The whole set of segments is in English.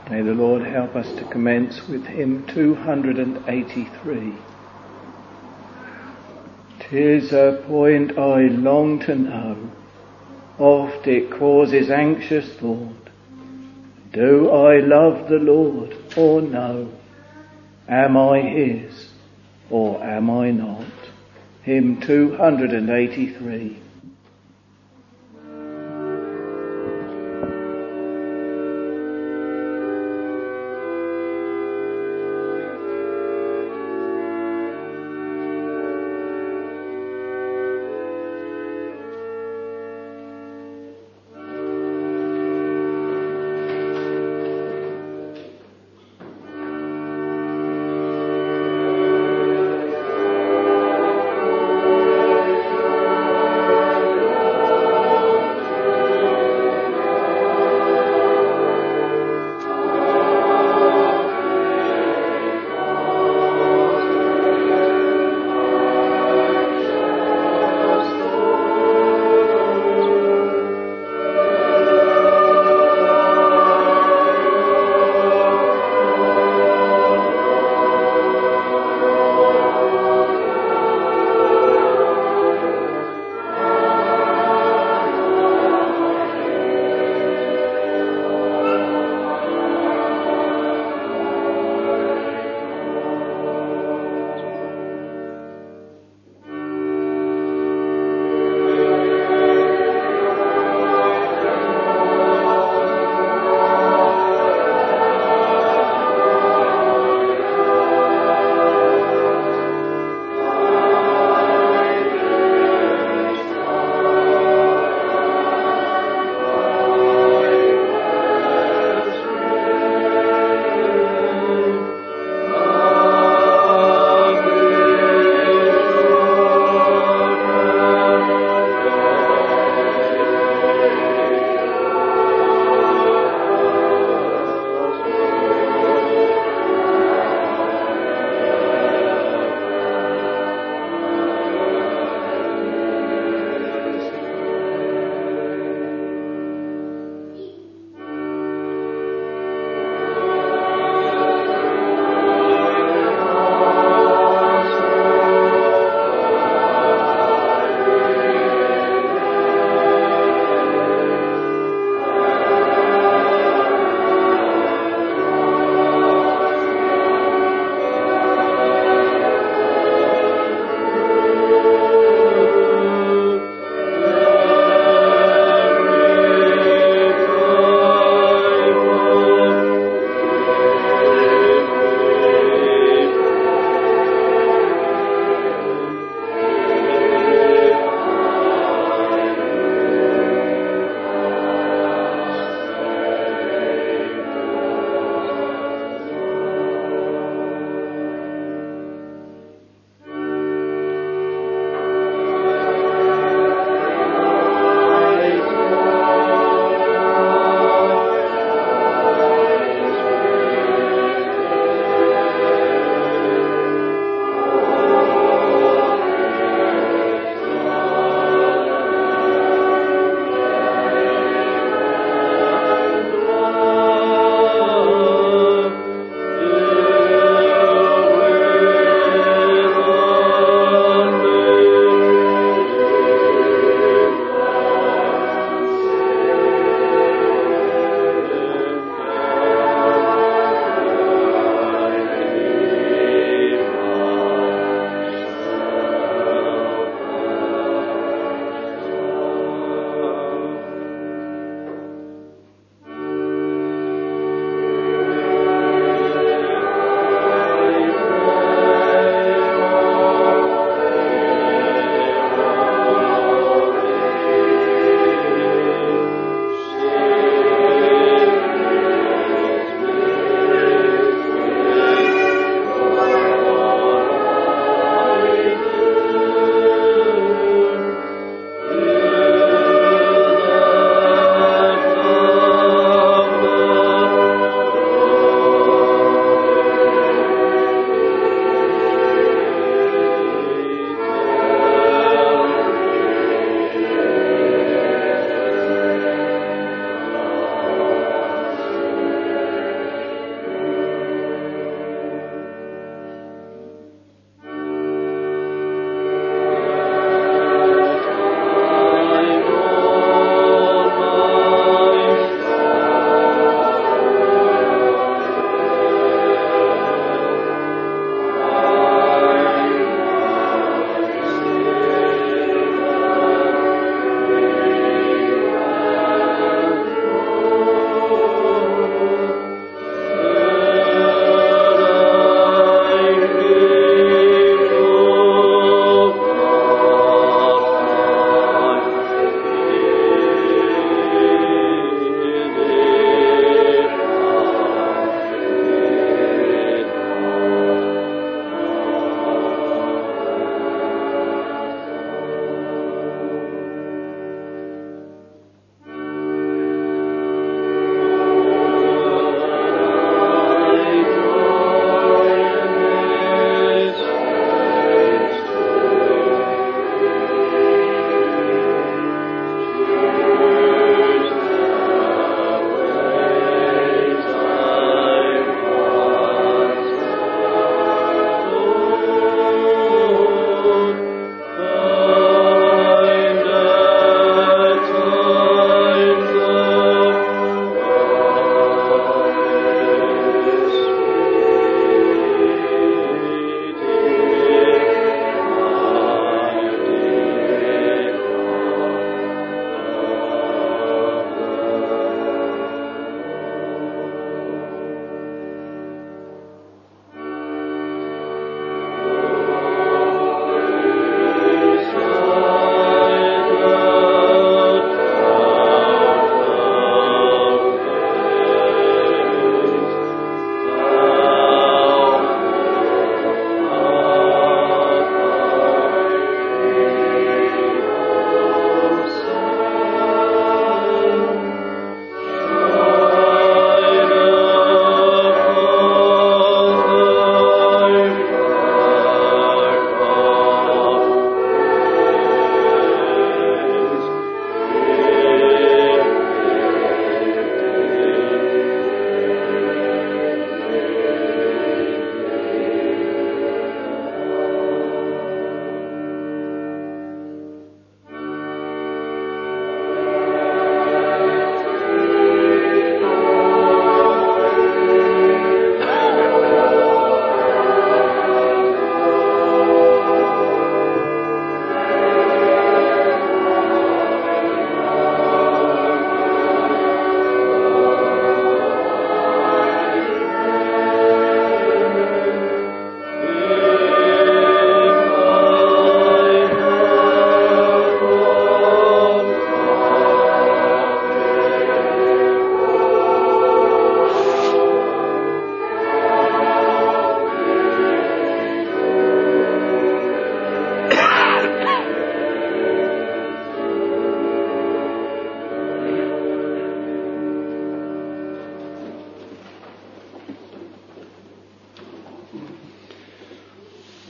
May the Lord help us to commence with hymn 283. 'Tis a point I long to know, oft it causes anxious thought. Do I love the Lord or no? Am I his or am I not? Hymn 283.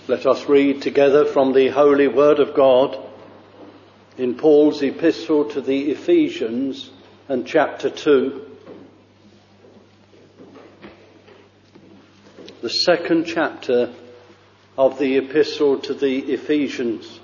Let us read together from the Holy Word of God in Paul's epistle to the Ephesians and chapter 2. The second chapter of the epistle to the Ephesians.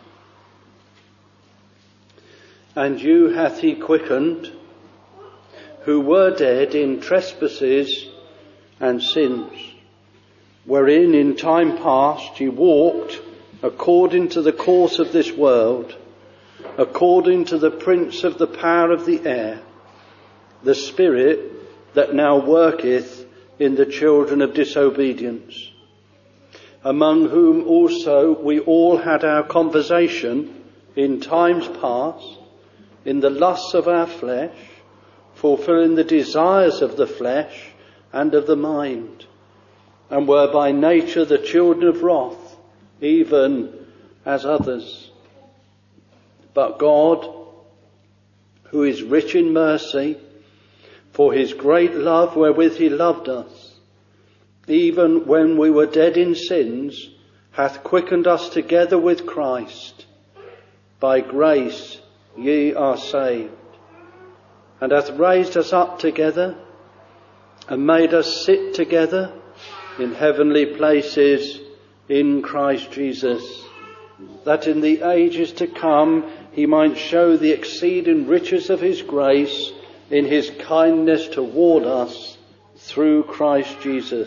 And you hath he quickened, who were dead in trespasses and sins, wherein in time past ye walked according to the course of this world, according to the prince of the power of the air, the spirit that now worketh in the children of disobedience, among whom also we all had our conversation in times past, in the lusts of our flesh, fulfilling the desires of the flesh and of the mind, and were by nature the children of wrath, even as others. But God, who is rich in mercy, for his great love wherewith he loved us, even when we were dead in sins, hath quickened us together with Christ. By grace ye are saved, and hath raised us up together, and made us sit together in heavenly places in Christ Jesus, that in the ages to come he might show the exceeding riches of his grace in his kindness toward us through Christ Jesus.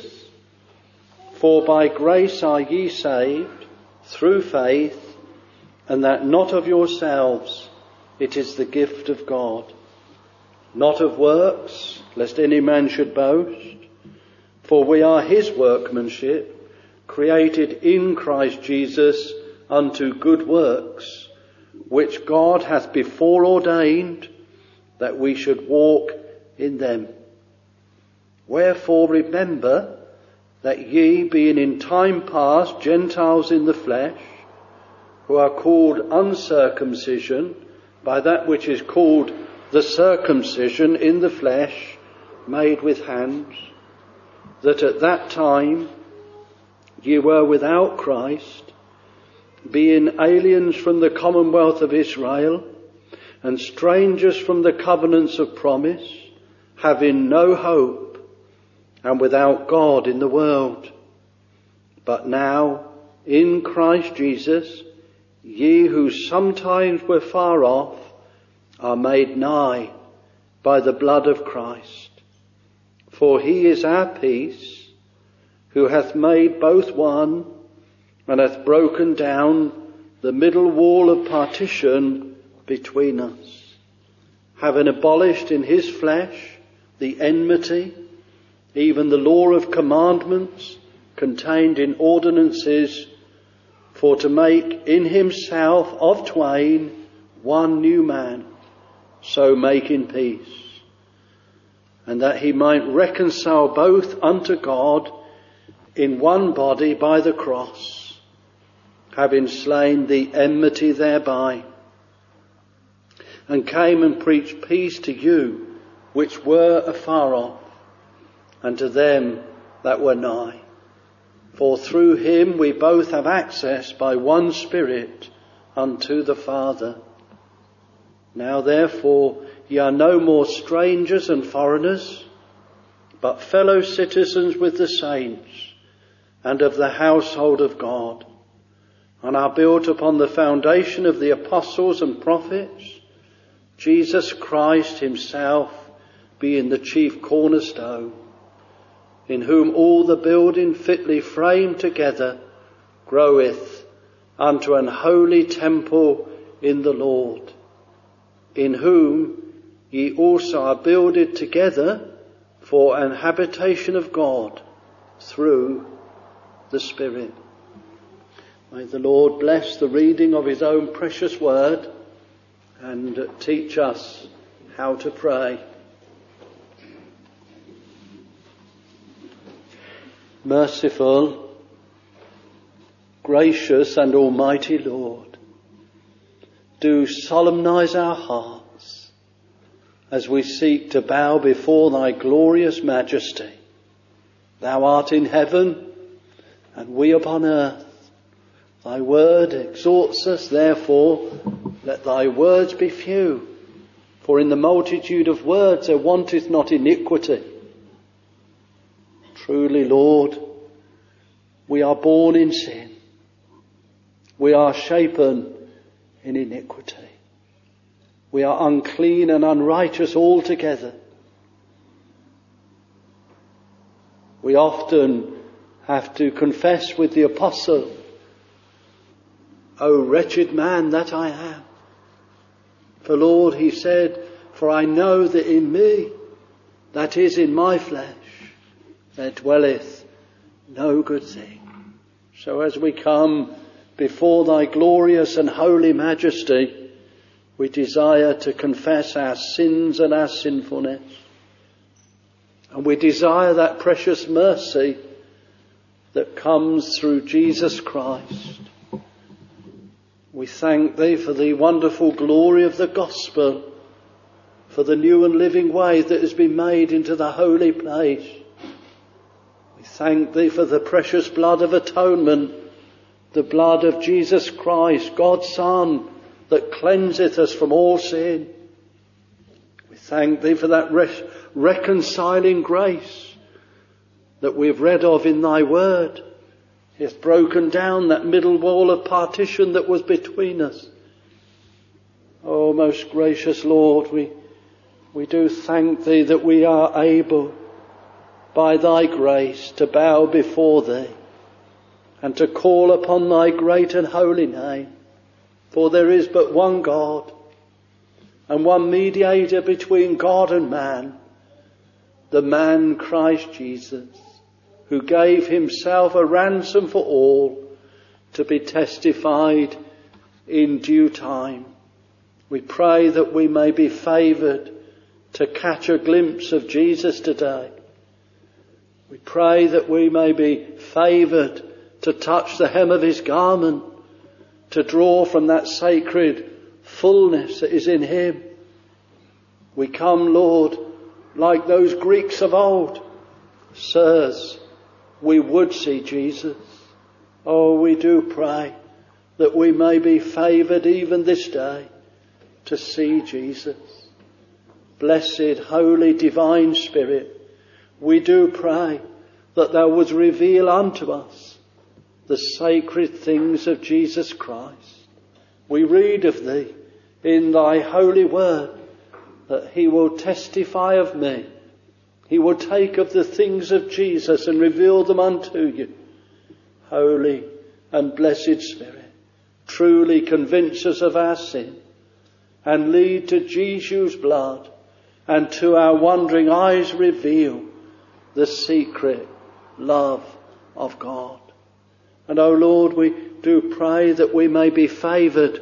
For by grace are ye saved, through faith, and that not of yourselves, it is the gift of God, not of works, lest any man should boast. For we are his workmanship, created in Christ Jesus unto good works, which God hath before ordained that we should walk in them. Wherefore remember that ye, being in time past Gentiles in the flesh, who are called uncircumcision by that which is called the circumcision in the flesh, made with hands, that at that time ye were without Christ, being aliens from the commonwealth of Israel, and strangers from the covenants of promise, having no hope, and without God in the world. But now, in Christ Jesus, ye who sometimes were far off, are made nigh by the blood of Christ. For he is our peace, who hath made both one, and hath broken down the middle wall of partition between us, having abolished in his flesh the enmity, even the law of commandments contained in ordinances, for to make in himself of twain one new man, so making peace, and that he might reconcile both unto God in one body by the cross, having slain the enmity thereby, and came and preached peace to you which were afar off, and to them that were nigh. For through him we both have access by one Spirit unto the Father. Now therefore ye are no more strangers and foreigners, but fellow citizens with the saints, and of the household of God, and are built upon the foundation of the apostles and prophets, Jesus Christ himself being the chief cornerstone, in whom all the building fitly framed together groweth unto an holy temple in the Lord, in whom ye also are builded together for an habitation of God through the Spirit. May the Lord bless the reading of his own precious word and teach us how to pray. Merciful, gracious and almighty Lord, do solemnize our hearts as we seek to bow before thy glorious majesty. Thou art in heaven and we upon earth. Thy word exhorts us, therefore, let thy words be few. For in the multitude of words there wanteth not iniquity. Truly, Lord, we are born in sin. We are shapen in iniquity. We are unclean and unrighteous altogether. We often have to confess with the apostle, O wretched man that I am. For Lord, he said, for I know that in me, that is in my flesh, there dwelleth no good thing. So as we come before thy glorious and holy majesty, we desire to confess our sins and our sinfulness. And we desire that precious mercy that comes through Jesus Christ. We thank thee for the wonderful glory of the gospel, for the new and living way that has been made into the holy place. We thank thee for the precious blood of atonement, the blood of Jesus Christ, God's Son, that cleanseth us from all sin. We thank thee for that reconciling grace that we have read of in thy word. He hath broken down that middle wall of partition that was between us. Oh, most gracious Lord, we do thank thee that we are able, by thy grace, to bow before thee and to call upon thy great and holy name. For there is but one God and one mediator between God and man, the man Christ Jesus, who gave himself a ransom for all, to be testified in due time. We pray that we may be favoured to catch a glimpse of Jesus today. We pray that we may be favoured to touch the hem of his garment, to draw from that sacred fullness that is in him. We come, Lord, like those Greeks of old. Sirs, we would see Jesus. Oh, we do pray that we may be favoured even this day to see Jesus. Blessed, holy, divine Spirit, we do pray that thou wouldst reveal unto us the sacred things of Jesus Christ. We read of thee in thy holy word that he will testify of me. He will take of the things of Jesus and reveal them unto you. Holy and blessed Spirit, truly convince us of our sin and lead to Jesus' blood, and to our wondering eyes reveal the secret love of God. And, O Lord, we do pray that we may be favoured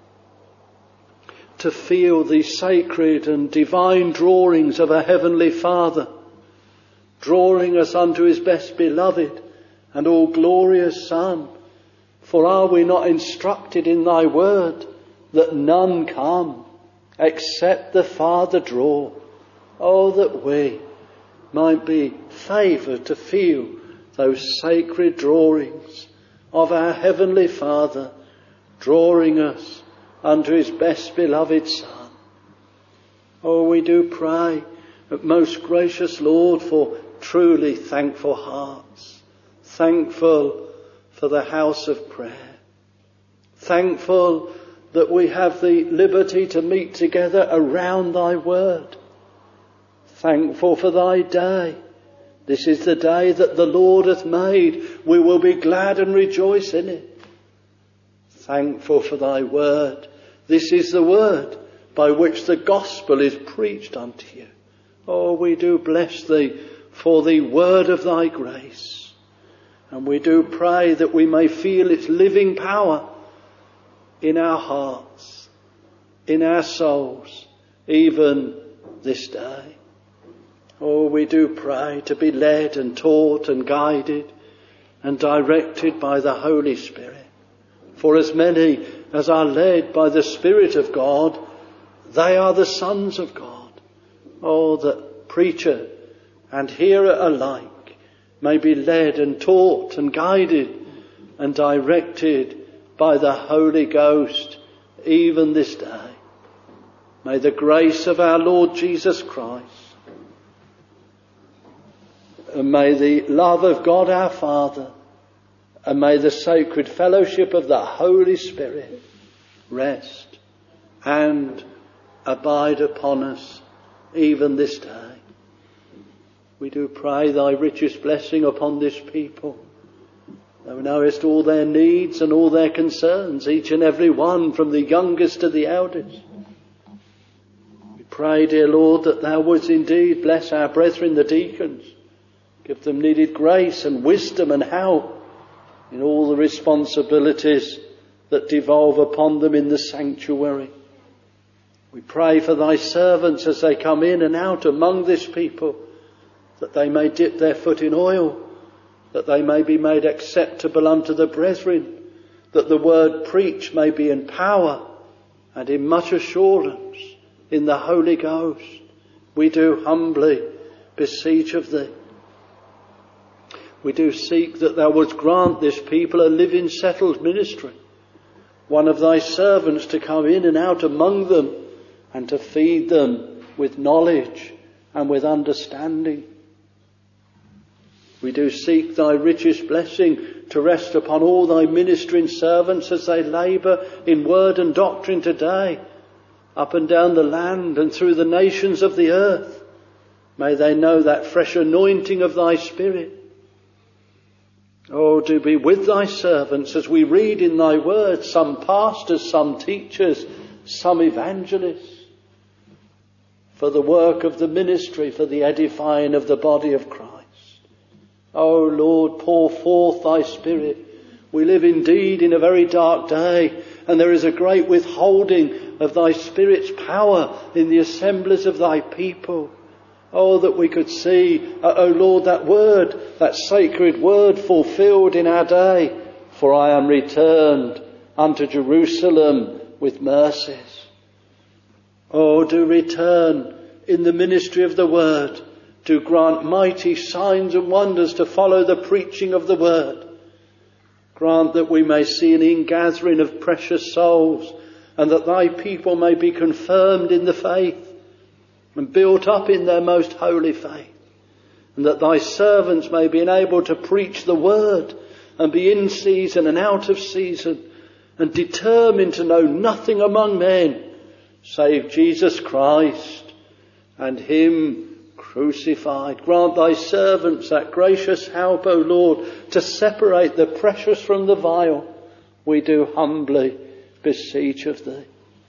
to feel the sacred and divine drawings of a Heavenly Father, drawing us unto his best beloved and all glorious Son. For are we not instructed in thy word that none come except the Father draw? Oh, that we might be favoured to feel those sacred drawings of our Heavenly Father, drawing us unto his best beloved Son. Oh, we do pray, most gracious Lord, for truly thankful hearts, thankful for the house of prayer, thankful that we have the liberty to meet together around thy word, thankful for thy day. This is the day that the Lord hath made. We will be glad and rejoice in it. Thankful for thy word. This is the word by which the gospel is preached unto you. Oh, we do bless thee for the word of thy grace. And we do pray that we may feel its living power in our hearts, in our souls, even this day. Oh, we do pray to be led and taught and guided and directed by the Holy Spirit. For as many as are led by the Spirit of God, they are the sons of God. Oh, that preacher and hearer alike may be led and taught and guided and directed by the Holy Ghost even this day. May the grace of our Lord Jesus Christ, and may the love of God our Father, and may the sacred fellowship of the Holy Spirit rest and abide upon us even this day. We do pray thy richest blessing upon this people. Thou knowest all their needs and all their concerns, each and every one, from the youngest to the eldest. We pray, dear Lord, that thou wouldst indeed bless our brethren, the deacons. Give them needed grace and wisdom and help in all the responsibilities that devolve upon them in the sanctuary. We pray for thy servants as they come in and out among this people, that they may dip their foot in oil, that they may be made acceptable unto the brethren, that the word preached may be in power and in much assurance in the Holy Ghost. We do humbly beseech of thee. We do seek that thou wouldst grant this people a living, settled ministry, one of thy servants to come in and out among them and to feed them with knowledge and with understanding. We do seek thy richest blessing to rest upon all thy ministering servants as they labour in word and doctrine today, up and down the land and through the nations of the earth. May they know that fresh anointing of thy Spirit. Oh, do be with thy servants as we read in thy word, some pastors, some teachers, some evangelists, for the work of the ministry, for the edifying of the body of Christ. O Lord, pour forth thy Spirit. We live indeed in a very dark day, and there is a great withholding of thy Spirit's power in the assemblies of thy people. Oh, that we could see, O Lord, that word, that sacred word fulfilled in our day. For I am returned unto Jerusalem with mercies. Oh, do return in the ministry of the word. Do grant mighty signs and wonders to follow the preaching of the word. Grant that we may see an ingathering of precious souls, and that thy people may be confirmed in the faith and built up in their most holy faith, and that thy servants may be enabled to preach the word and be in season and out of season, and determined to know nothing among men save Jesus Christ and him crucified. Grant thy servants that gracious help, O Lord, to separate the precious from the vile. We do humbly beseech of thee.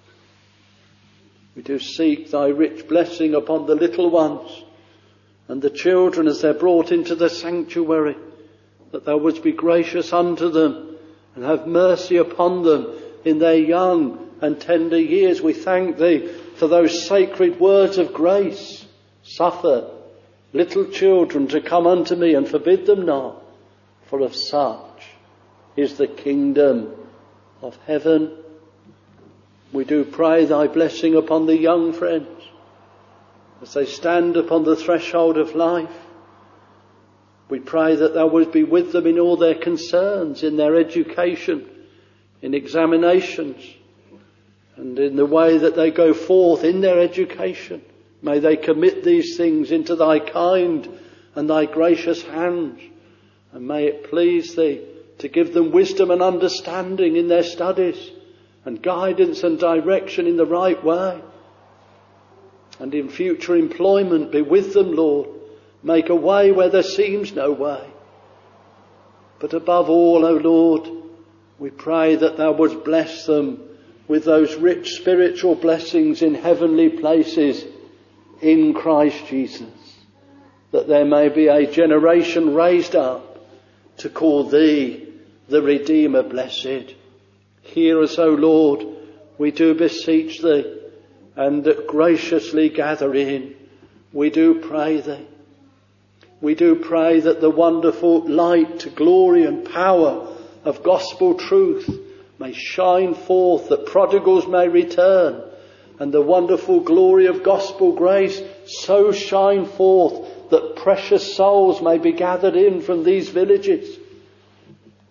We do seek thy rich blessing upon the little ones and the children as they're brought into the sanctuary, that thou wouldst be gracious unto them and have mercy upon them in their young and tender years. We thank thee for those sacred words of grace. Suffer little children to come unto me, and forbid them not, for of such is the kingdom of heaven. We do pray thy blessing upon the young friends as they stand upon the threshold of life. We pray that thou wouldst be with them in all their concerns, in their education, in examinations, and in the way that they go forth in their education. May they commit these things into thy kind and thy gracious hands, and may it please thee to give them wisdom and understanding in their studies, and guidance and direction in the right way. And in future employment be with them, Lord. Make a way where there seems no way. But above all, O Lord, we pray that thou wouldst bless them with those rich spiritual blessings in heavenly places in Christ Jesus, that there may be a generation raised up to call thee the Redeemer blessed. Hear us, O Lord, we do beseech thee, and graciously gather in. We do pray thee. We do pray that the wonderful light, glory and power of gospel truth may shine forth, that prodigals may return, and the wonderful glory of gospel grace so shine forth that precious souls may be gathered in from these villages,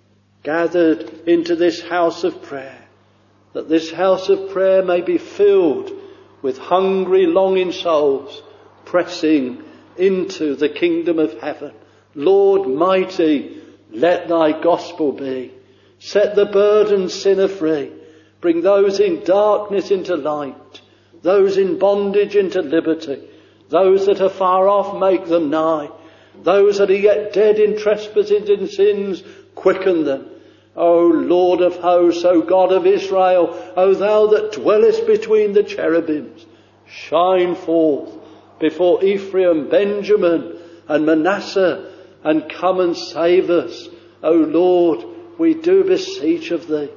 gathered into this house of prayer, that this house of prayer may be filled with hungry, longing souls pressing into the kingdom of heaven. Lord mighty, let thy gospel be. Set the burdened sinner free. Bring those in darkness into light. Those in bondage into liberty. Those that are far off, make them nigh. Those that are yet dead in trespasses and sins, quicken them. O Lord of hosts, O God of Israel, O thou that dwellest between the cherubims, shine forth before Ephraim, Benjamin and Manasseh, and come and save us. O Lord, we do beseech of thee.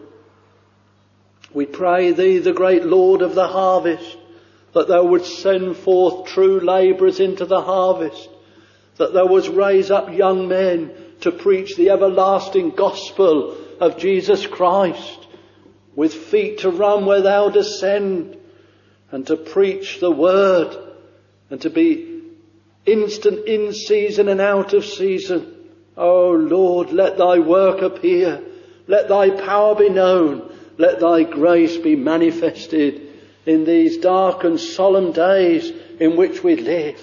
We pray thee, the great Lord of the harvest, that thou wouldst send forth true labourers into the harvest, that thou wouldst raise up young men to preach the everlasting gospel of Jesus Christ, with feet to run where thou dost send, and to preach the word, and to be instant in season and out of season. O Lord, let thy work appear. Let thy power be known. Let thy grace be manifested in these dark and solemn days in which we live.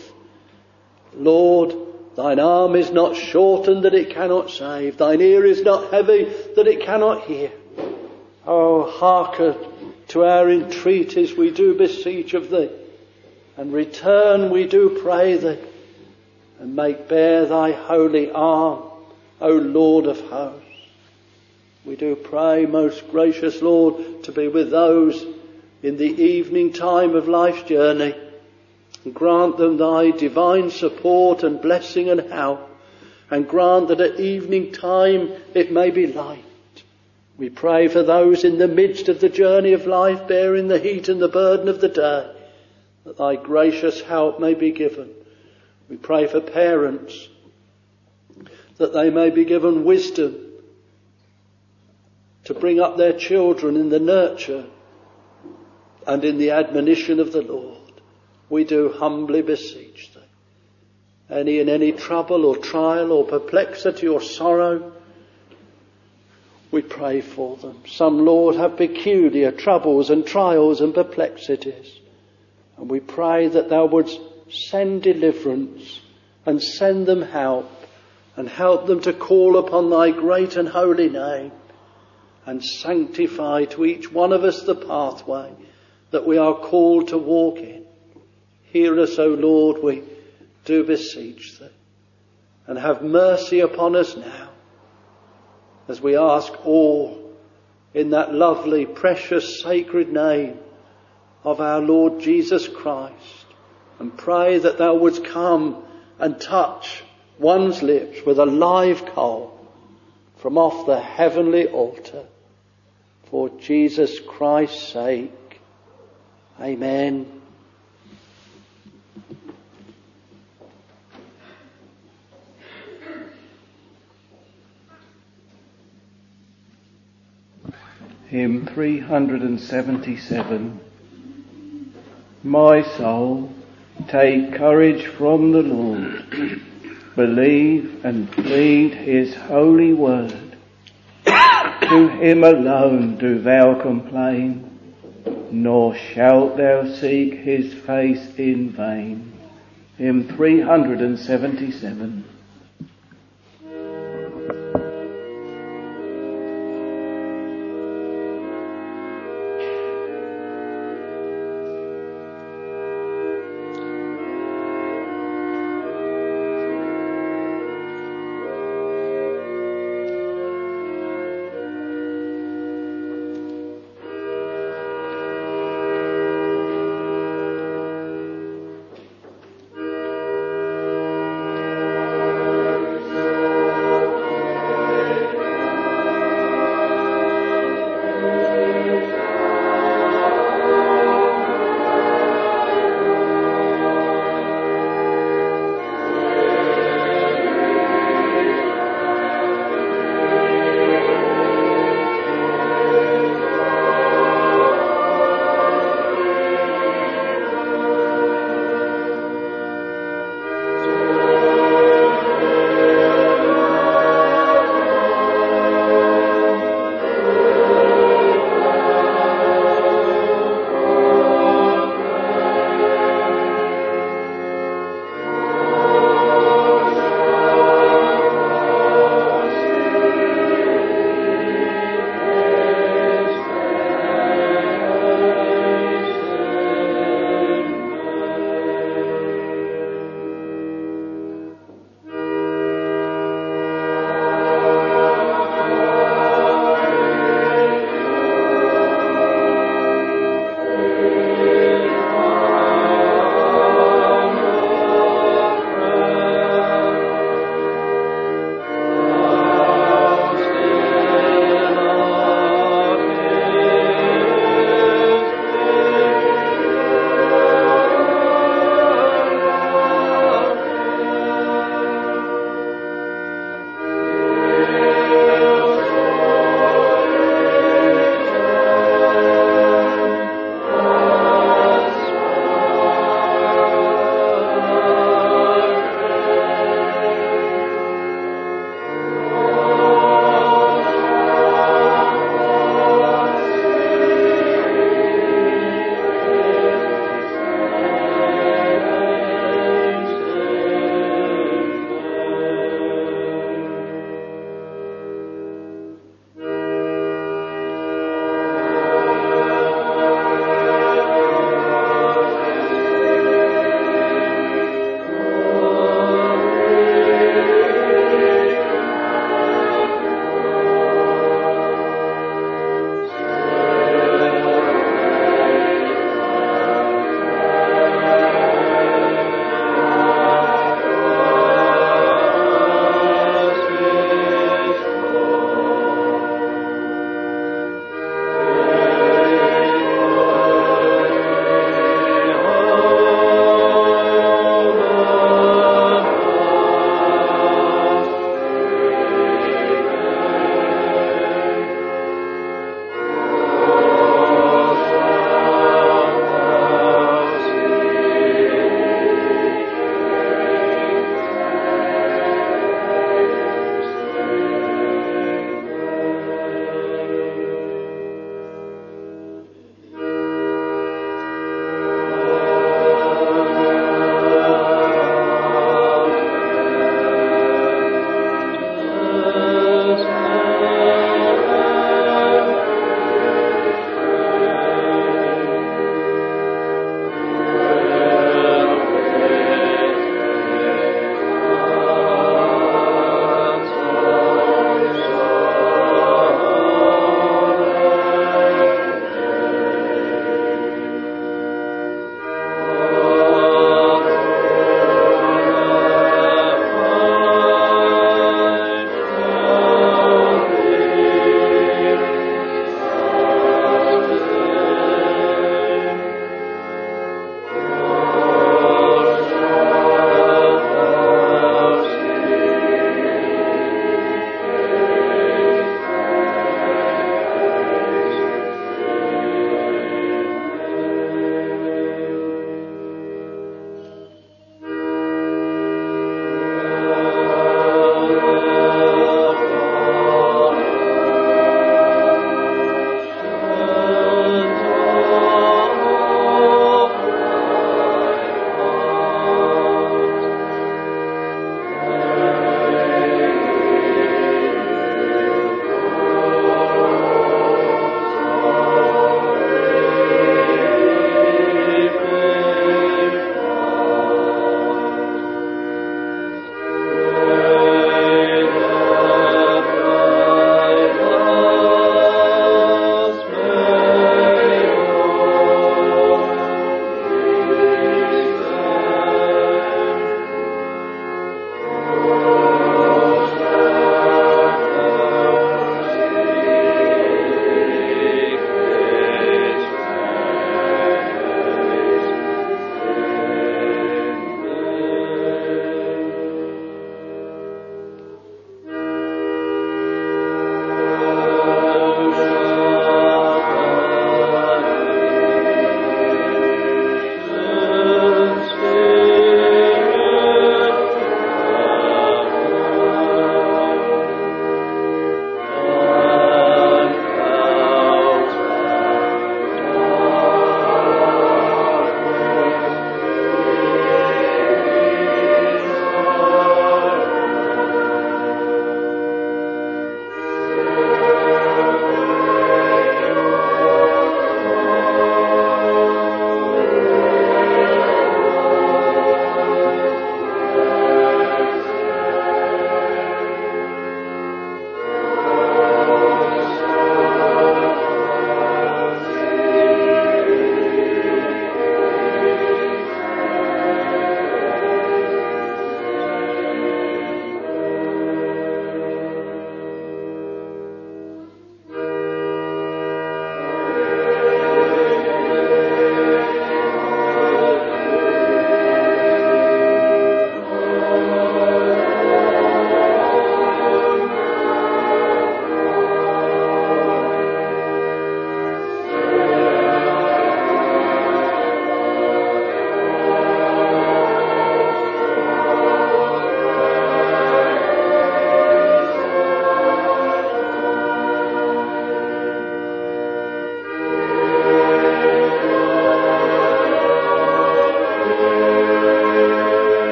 Lord, thine arm is not shortened that it cannot save. Thine ear is not heavy that it cannot hear. Oh, hearken to our entreaties, we do beseech of thee. And return, we do pray thee. And make bare thy holy arm, O Lord of hosts. We do pray, most gracious Lord, to be with those in the evening time of life's journey. And grant them thy divine support and blessing and help. And grant that at evening time it may be light. We pray for those in the midst of the journey of life, bearing the heat and the burden of the day, that thy gracious help may be given. We pray for parents, that they may be given wisdom to bring up their children in the nurture and in the admonition of the Lord. We do humbly beseech thee. Any in any trouble or trial or perplexity or sorrow, we pray for them. Some, Lord, have peculiar troubles and trials and perplexities. And we pray that thou wouldst send deliverance and send them help, and help them to call upon thy great and holy name, and sanctify to each one of us the pathway that we are called to walk in. Hear us, O Lord, we do beseech thee, and have mercy upon us now, as we ask all in that lovely, precious, sacred name of our Lord Jesus Christ, and pray that thou wouldst come and touch one's lips with a live coal from off the heavenly altar. For Jesus Christ's sake. Amen. Hymn 377. My soul, take courage from the Lord. Believe and plead his holy word. To him alone do thou complain, nor shalt thou seek his face in vain. Hymn 377.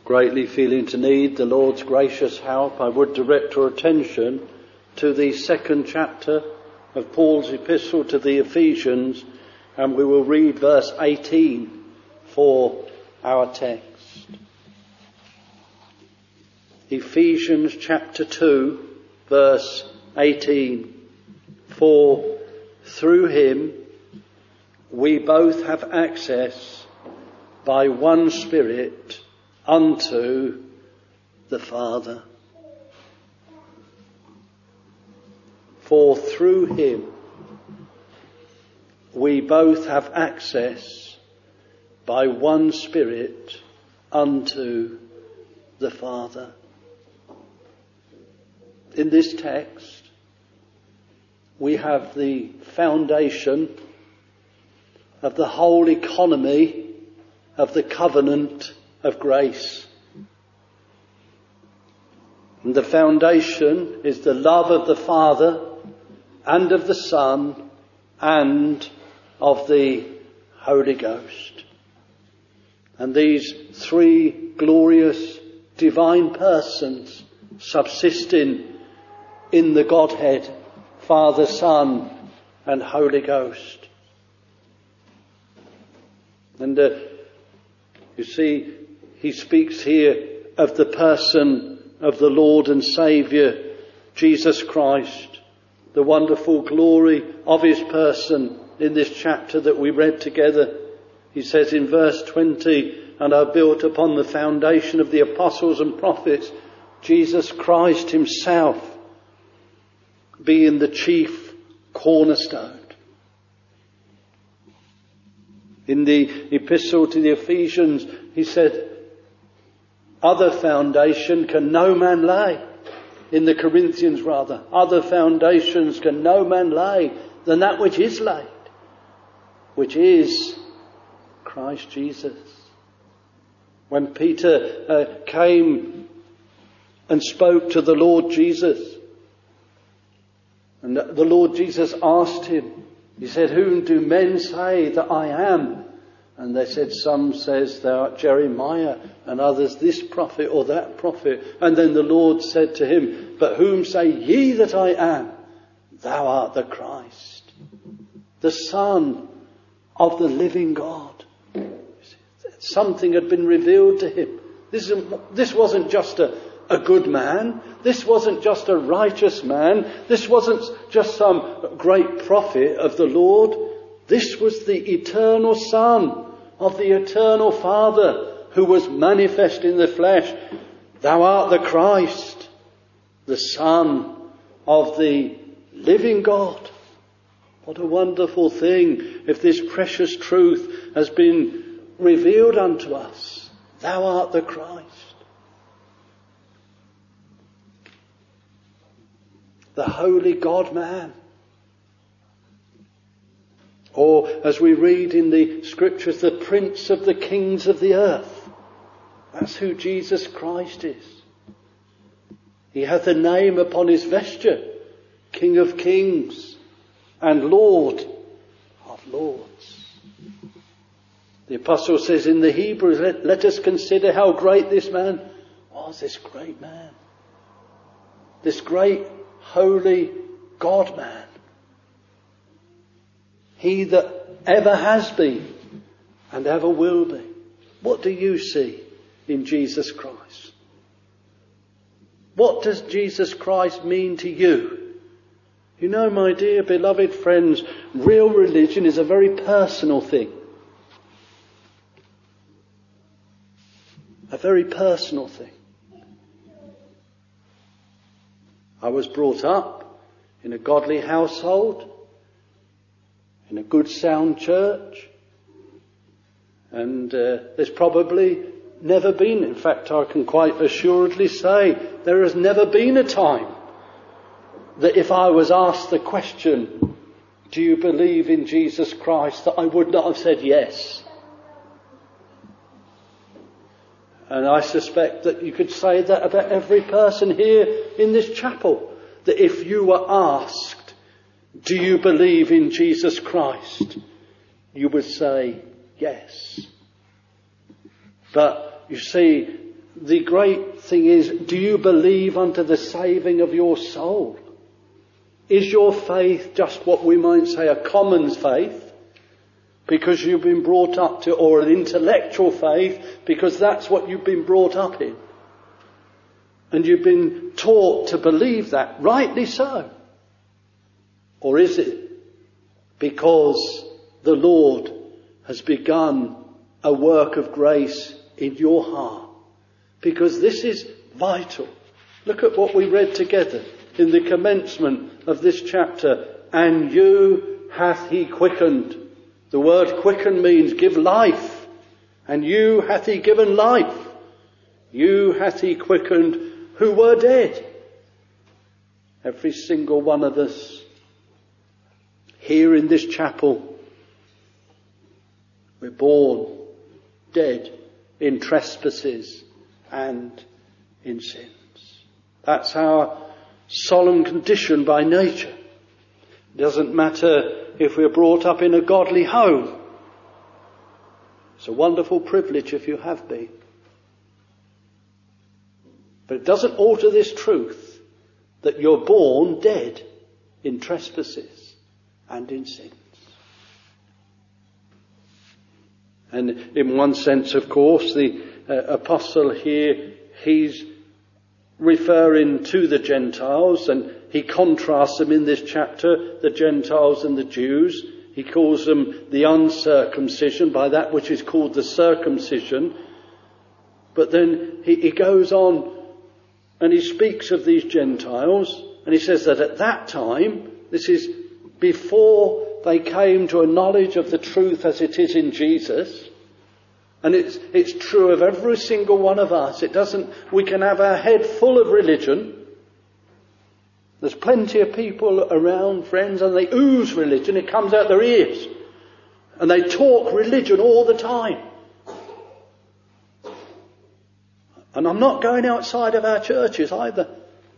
greatly feeling to need the Lord's gracious help, I would direct your attention to the second chapter of Paul's epistle to the Ephesians, and we will read verse 18 for our text. Ephesians chapter 2, verse 18. For through him we both have access by one Spirit unto the Father. For through him we both have access by one Spirit unto the Father. In this text, we have the foundation of the whole economy of the covenant of grace. And the foundation is the love of the Father and of the Son and of the Holy Ghost. And these three glorious divine persons subsisting in the Godhead, Father, Son and Holy Ghost. And you see, he speaks here of the person of the Lord and Saviour, Jesus Christ, the wonderful glory of his person in this chapter that we read together. He says in verse 20, and are built upon the foundation of the apostles and prophets, Jesus Christ himself being the chief cornerstone. In the epistle to the Ephesians, he said, other foundation can no man lay. In the Corinthians rather, other foundations can no man lay than that which is laid, which is Christ Jesus. When Peter came and spoke to the Lord Jesus, and the Lord Jesus asked him, he said, whom do men say that I am? And they said, some says thou art Jeremiah, and others this prophet or that prophet. And then the Lord said to him, but whom say ye that I am? Thou art the Christ, the Son of the living God. Something had been revealed to him. This wasn't just a good man. This wasn't just a righteous man. This wasn't just some great prophet of the Lord. This was the eternal Son of the eternal Father who was manifest in the flesh. Thou art the Christ, the Son of the living God. What a wonderful thing if this precious truth has been revealed unto us. Thou art the Christ. The holy God-man. Or, as we read in the scriptures, the Prince of the kings of the earth. That's who Jesus Christ is. He hath a name upon his vesture, King of kings and Lord of lords. The apostle says in the Hebrews, let us consider how great this man was, this great man. This great holy God-man. He that ever has been and ever will be. What do you see in Jesus Christ? What does Jesus Christ mean to you? You know, my dear beloved friends, real religion is a very personal thing. A very personal thing. I was brought up in a godly household, in a good sound church, and there's probably never been, in fact I can quite assuredly say, there has never been a time that if I was asked the question, do you believe in Jesus Christ, that I would not have said yes. And I suspect that you could say that about every person here in this chapel, that if you were asked, do you believe in Jesus Christ, you would say yes. But you see, the great thing is, do you believe unto the saving of your soul? Is your faith just what we might say a common faith, because you've been brought up to, or an intellectual faith, because that's what you've been brought up in? And you've been taught to believe that, rightly so. Or is it because the Lord has begun a work of grace in your heart? Because this is vital. Look at what we read together in the commencement of this chapter. And you hath he quickened. The word quicken means give life. And you hath he given life. You hath he quickened who were dead. Every single one of us here in this chapel, we're born dead in trespasses and in sins. That's our solemn condition by nature. It doesn't matter if we're brought up in a godly home. It's a wonderful privilege if you have been. But it doesn't alter this truth that you're born dead in trespasses and in sins. And in one sense, of course, the apostle here, he's referring to the Gentiles, and he contrasts them in this chapter, the Gentiles and the Jews. He calls them the uncircumcision by that which is called the circumcision. But then he goes on and he speaks of these Gentiles, and he says that at that time, this is before they came to a knowledge of the truth as it is in Jesus. And it's true of every single one of us. We can have our head full of religion. There's plenty of people around, friends, and they ooze religion. It comes out their ears. And they talk religion all the time. And I'm not going outside of our churches either.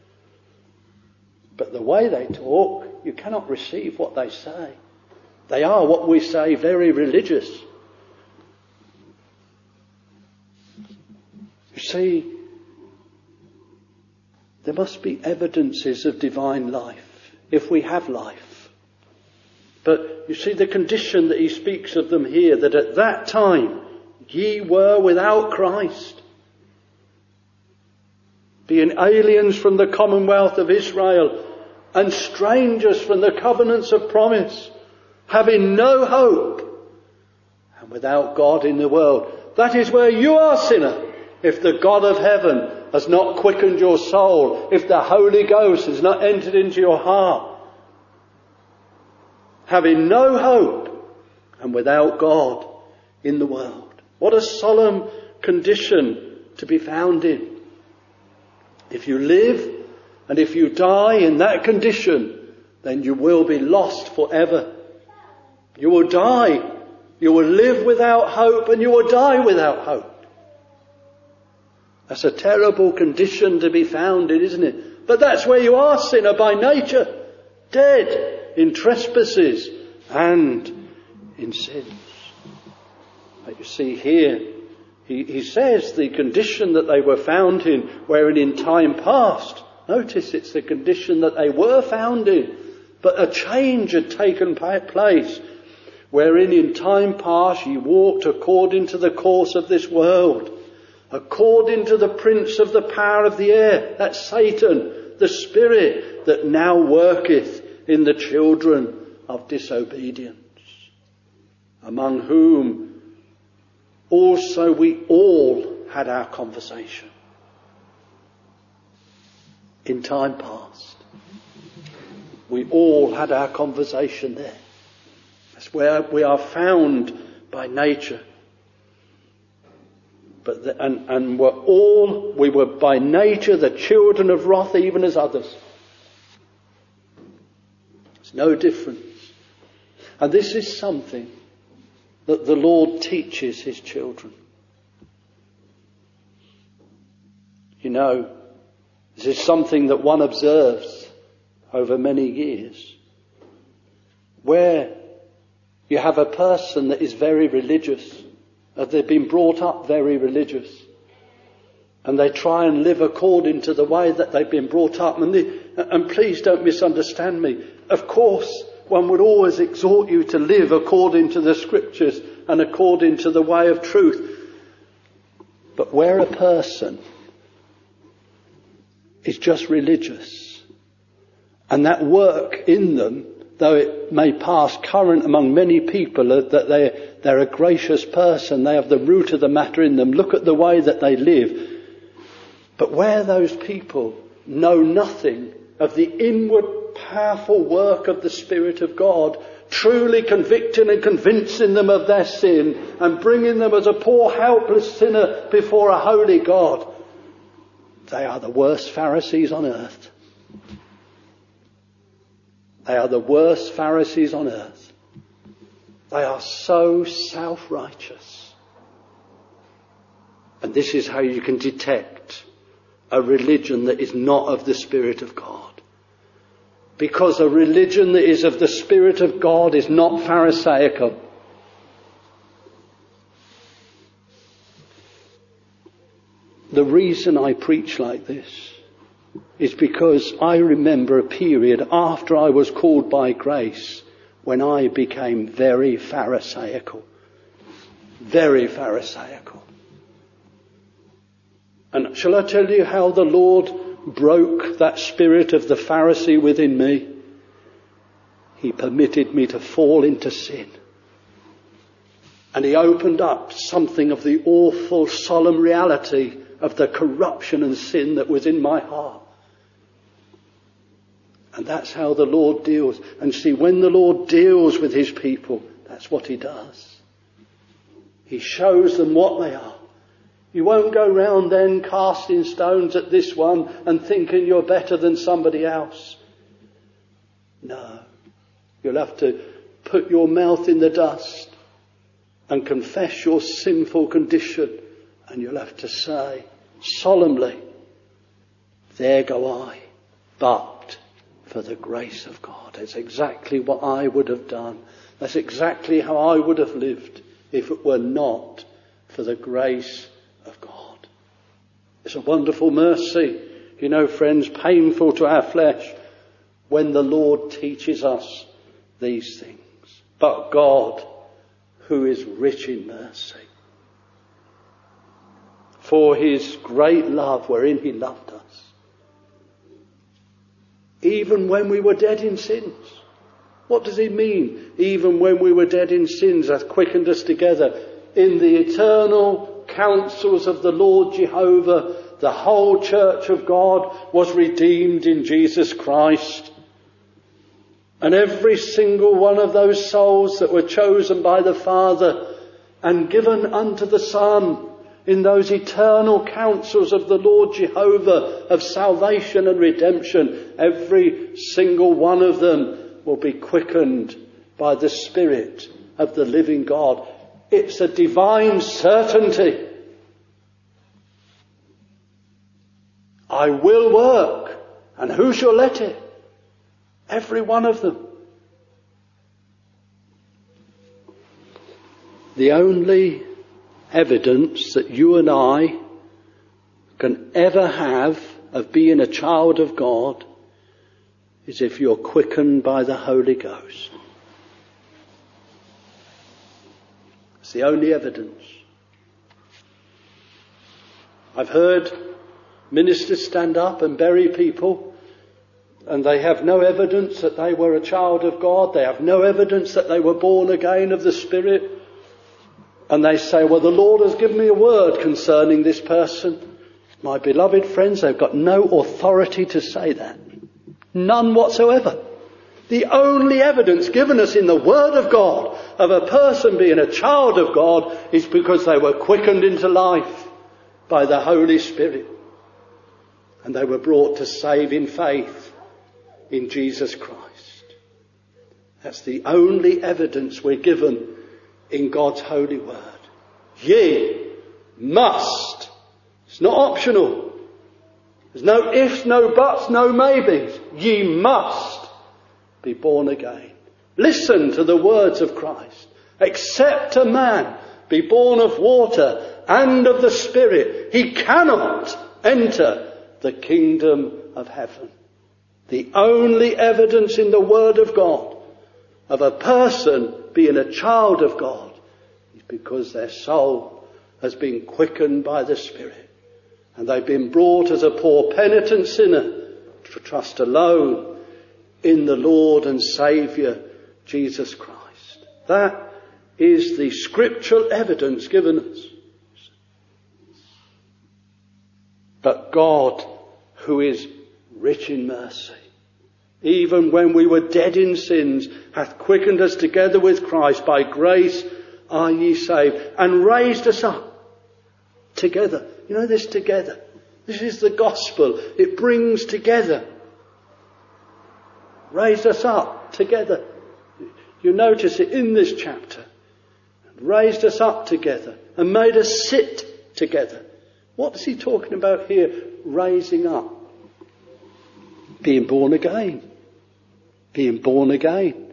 But the way they talk, you cannot receive what they say. They are, what we say, very religious. You see, there must be evidences of divine life, if we have life. But you see the condition that he speaks of them here, that at that time ye were without Christ, being aliens from the commonwealth of Israel and strangers from the covenants of promise, having no hope and without God in the world. That is where you are, sinner. If the God of heaven has not quickened your soul, if the Holy Ghost has not entered into your heart, having no hope and without God in the world. What a solemn condition to be found in. If you live and if you die in that condition, then you will be lost forever. You will die. You will live without hope and you will die without hope. That's a terrible condition to be found in, isn't it? But that's where you are, sinner, by nature. Dead in trespasses and in sins. But you see here, he says the condition that they were found in, wherein in time past, notice it's the condition that they were found in, but a change had taken place, wherein in time past ye walked according to the course of this world, according to the prince of the power of the air, that's Satan, the spirit that now worketh in the children of disobedience, among whom also we all had our conversation in time past. We all had our conversation there. That's where we are found by nature. But we were by nature the children of wrath, even as others. There's no difference. And this is something that the Lord teaches his children. You know, this is something that one observes over many years, where you have a person that is very religious, they've been brought up very religious, And they try and live according to the way that they've been brought up. And please don't misunderstand me. Of course, one would always exhort you to live according to the scriptures and according to the way of truth. But where a person is just religious, and that work in them, though it may pass current among many people that they're a gracious person, they have the root of the matter in them, look at the way that they live. But where those people know nothing of the inward powerful work of the Spirit of God, truly convicting and convincing them of their sin and bringing them as a poor helpless sinner before a holy God, they are the worst Pharisees on earth. They are the worst Pharisees on earth. They are so self-righteous. And this is how you can detect a religion that is not of the Spirit of God. Because a religion that is of the Spirit of God is not Pharisaical. The reason I preach like this is because I remember a period after I was called by grace when I became very Pharisaical. Very Pharisaical. And shall I tell you how the Lord broke that spirit of the Pharisee within me? He permitted me to fall into sin. And he opened up something of the awful, solemn reality of the corruption and sin that was in my heart. And that's how the Lord deals. And see, when the Lord deals with his people, that's what he does. He shows them what they are. You won't go round then casting stones at this one and thinking you're better than somebody else. No. You'll have to put your mouth in the dust and confess your sinful condition. And you'll have to say solemnly, there go I, but for the grace of God. That's exactly what I would have done. That's exactly how I would have lived if it were not for the grace of God. It's a wonderful mercy, you know, friends, painful to our flesh when the Lord teaches us these things. But God, who is rich in mercy, for his great love wherein he loved us, even when we were dead in sins. What does he mean? Even when we were dead in sins, hath quickened us together in the eternal counsels of the Lord Jehovah. The whole church of God was redeemed in Jesus Christ. And every single one of those souls that were chosen by the Father and given unto the Son in those eternal counsels of the Lord Jehovah of salvation and redemption, every single one of them will be quickened by the Spirit of the living God. It's a divine certainty. I will work, and who shall let it? Every one of them. The only evidence that you and I can ever have of being a child of God is if you're quickened by the Holy Ghost. It's the only evidence. I've heard ministers stand up and bury people, and they have no evidence that they were a child of God. They have no evidence that they were born again of the Spirit. And they say, well, the Lord has given me a word concerning this person. My beloved friends, they've got no authority to say that. None whatsoever. The only evidence given us in the Word of God of a person being a child of God is because they were quickened into life by the Holy Spirit. And they were brought to saving faith in Jesus Christ. That's the only evidence we're given in God's holy word. Ye must. It's not optional. There's no ifs, no buts, no maybes. Ye must be born again. Listen to the words of Christ. Except a man be born of water and of the Spirit, he cannot enter the kingdom of heaven. The only evidence in the Word of God of a person being a child of God is because their soul has been quickened by the Spirit, and they've been brought as a poor penitent sinner to trust alone in the Lord and Saviour Jesus Christ. That is the scriptural evidence given us. But God, who is rich in mercy, even when we were dead in sins, hath quickened us together with Christ. By grace are ye saved, and raised us up together. You know this together. This is the gospel. It brings together. Raised us up together. You notice it in this chapter. Raised us up together and made us sit together. What is he talking about here? Raising up. Being born again. Being born again.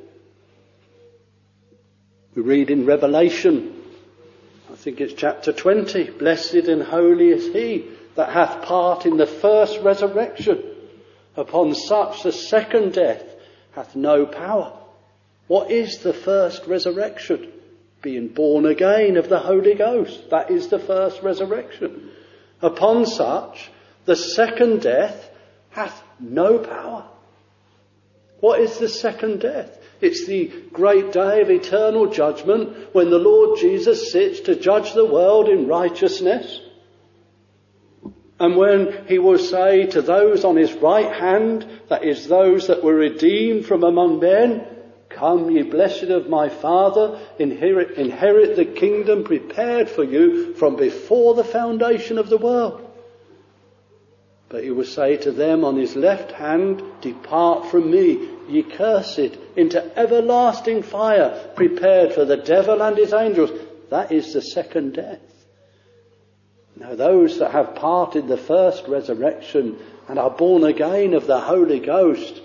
We read in Revelation, I think it's chapter 20, blessed and holy is he that hath part in the first resurrection. Upon such the second death hath no power. What is the first resurrection? Being born again of the Holy Ghost. That is the first resurrection. Upon such, the second death hath no power. What is the second death? It's the great day of eternal judgment when the Lord Jesus sits to judge the world in righteousness. And when he will say to those on his right hand, that is those that were redeemed from among men, come ye blessed of my Father, inherit the kingdom prepared for you from before the foundation of the world. But he will say to them on his left hand, depart from me, ye cursed, into everlasting fire, prepared for the devil and his angels. That is the second death. Now those that have part in the first resurrection and are born again of the Holy Ghost,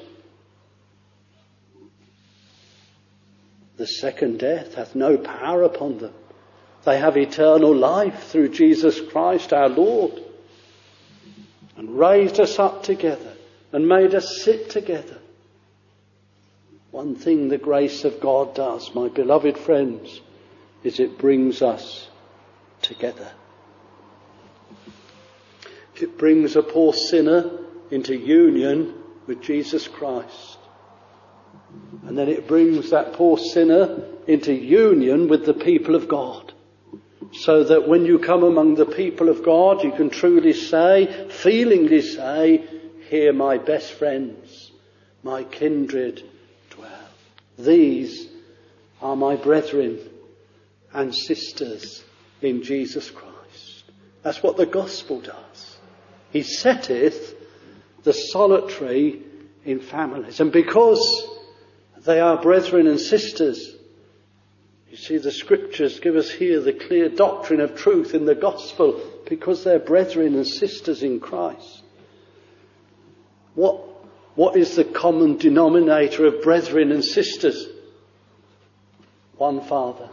the second death hath no power upon them. They have eternal life through Jesus Christ our Lord, and raised us up together and made us sit together. One thing the grace of God does, my beloved friends, is it brings us together. It brings a poor sinner into union with Jesus Christ. And then it brings that poor sinner into union with the people of God. So that when you come among the people of God, you can truly say, feelingly say, here my best friends, my kindred dwell. These are my brethren and sisters in Jesus Christ. That's what the gospel does. He setteth the solitary in families. And because they are brethren and sisters, you see, the scriptures give us here the clear doctrine of truth in the gospel, because they're brethren and sisters in Christ. What is the common denominator of brethren and sisters? One Father.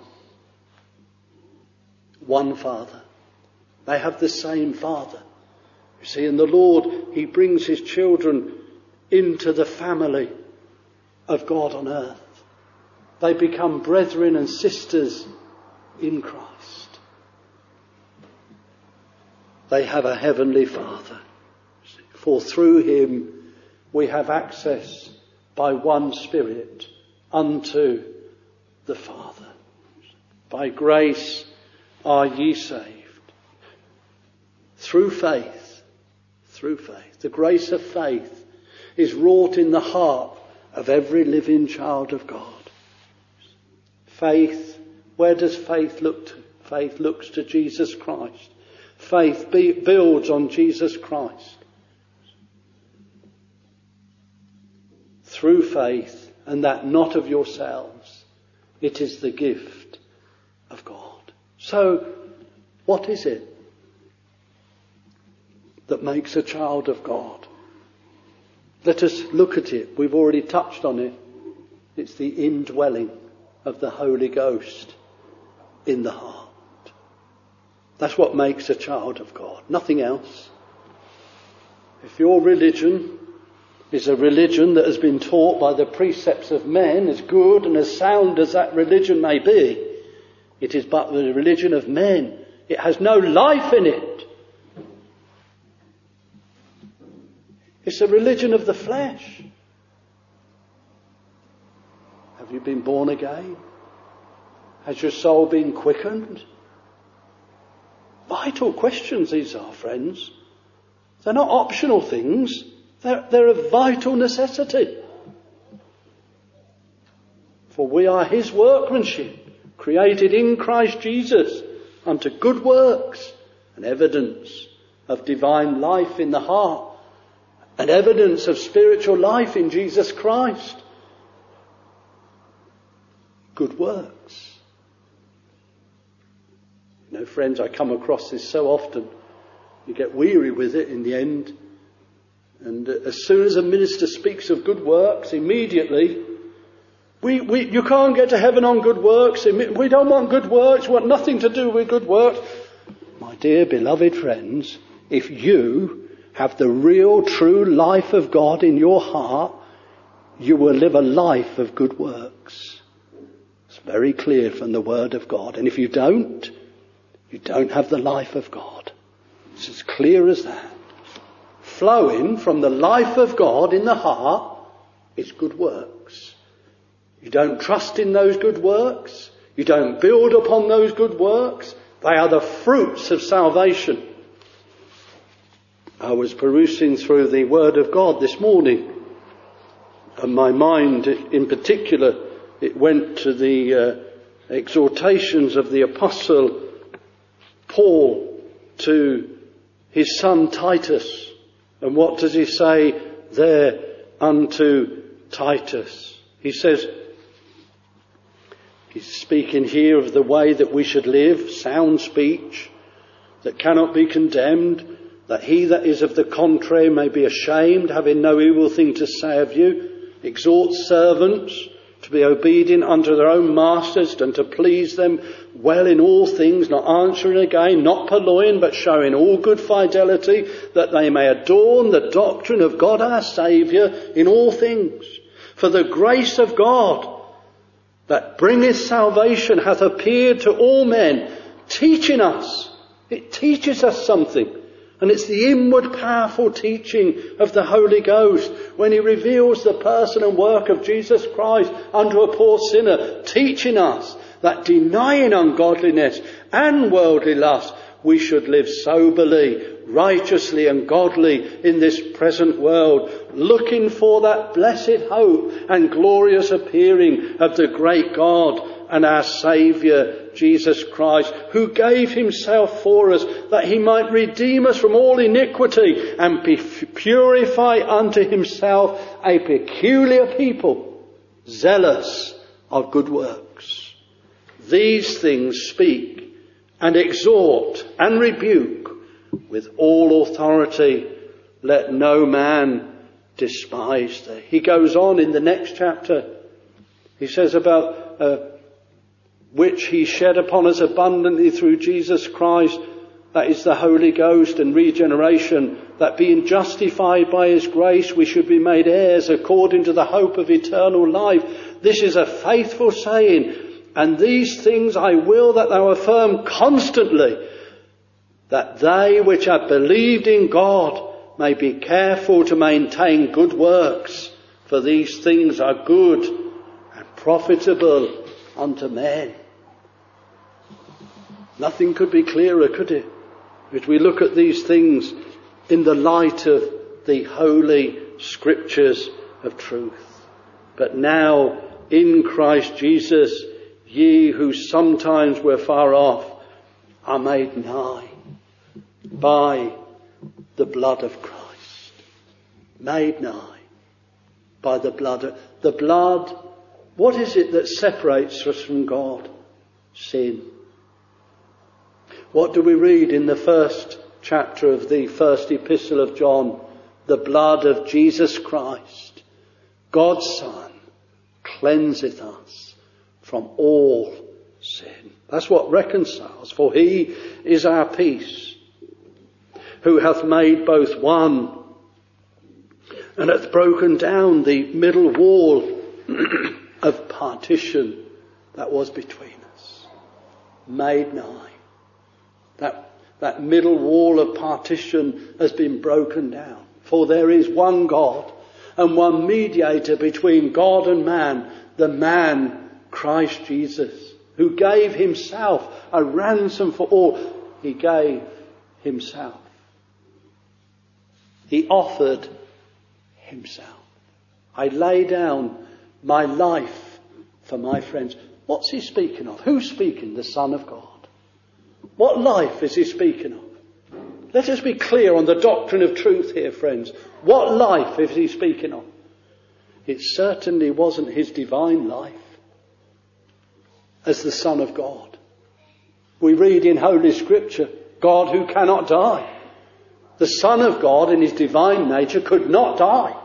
One Father. They have the same Father. You see, in the Lord, he brings his children into the family of God on earth. They become brethren and sisters in Christ. They have a heavenly Father. For through him we have access by one Spirit unto the Father. By grace are ye saved. Through faith. Through faith. The grace of faith is wrought in the heart of every living child of God. Faith, where does faith look to? Faith looks to Jesus Christ. Faith builds on Jesus Christ. Through faith, and that not of yourselves. It is the gift of God. So, what is it that makes a child of God? Let us look at it. We've already touched on it. It's the indwelling of the Holy Ghost in the heart. That's what makes a child of God, nothing else. If your religion is a religion that has been taught by the precepts of men, as good and as sound as that religion may be, it is but the religion of men. It has no life in it. It's a religion of the flesh. Have you been born again? Has your soul been quickened? Vital questions these are, friends. They're not optional things. They're a vital necessity. For we are his workmanship, created in Christ Jesus unto good works, and evidence of divine life in the heart, and evidence of spiritual life in Jesus Christ. Good works. You know, friends, I come across this so often. You get weary with it in the end. And as soon as a minister speaks of good works, immediately, you can't get to heaven on good works. We don't want good works. We want nothing to do with good works. My dear beloved friends, if you have the real true life of God in your heart, you will live a life of good works. It's very clear from the Word of God. And if you don't have the life of God. It's as clear as that. Flowing from the life of God in the heart is good works. You don't trust in those good works. You don't build upon those good works. They are the fruits of salvation. I was perusing through the Word of God this morning, and my mind in particular, it went to the exhortations of the Apostle Paul to his son Titus. And what does he say there unto Titus? He says, he's speaking here of the way that we should live, sound speech, that cannot be condemned, that he that is of the contrary may be ashamed, having no evil thing to say of you. Exhort servants to be obedient unto their own masters, and to please them well in all things, not answering again, not purloining, but showing all good fidelity, that they may adorn the doctrine of God our Saviour in all things. For the grace of God that bringeth salvation hath appeared to all men, teaching us. It teaches us something. And it's the inward powerful teaching of the Holy Ghost when he reveals the person and work of Jesus Christ unto a poor sinner, teaching us that denying ungodliness and worldly lust, we should live soberly, righteously and godly in this present world, looking for that blessed hope and glorious appearing of the great God and our Saviour, Jesus Christ, who gave himself for us that he might redeem us from all iniquity and purify unto himself a peculiar people, zealous of good works. These things speak and exhort and rebuke with all authority. Let no man despise thee. He goes on in the next chapter. He says about which he shed upon us abundantly through Jesus Christ, that is the Holy Ghost and regeneration, that being justified by his grace we should be made heirs according to the hope of eternal life. This is a faithful saying, and these things I will that thou affirm constantly, that they which have believed in God may be careful to maintain good works, for these things are good and profitable unto men. Nothing could be clearer, could it? As we look at these things in the light of the holy scriptures of truth. But now in Christ Jesus, ye who sometimes were far off are made nigh by the blood of Christ. Made nigh by the blood. The blood, what is it that separates us from God? Sin. What do we read in the first chapter of the first epistle of John? The blood of Jesus Christ, God's Son, cleanseth us from all sin. That's what reconciles. For he is our peace, who hath made both one, and hath broken down the middle wall of partition that was between us. Made nigh. That middle wall of partition has been broken down. For there is one God and one mediator between God and man, the man Christ Jesus, who gave himself a ransom for all. He gave himself. He offered himself. I lay down my life for my friends. What's he speaking of? Who's speaking? The Son of God. What life is he speaking of? Let us be clear on the doctrine of truth here, friends. What life is he speaking of? It certainly wasn't his divine life as the Son of God. We read in Holy Scripture, God who cannot die. The Son of God in his divine nature could not die.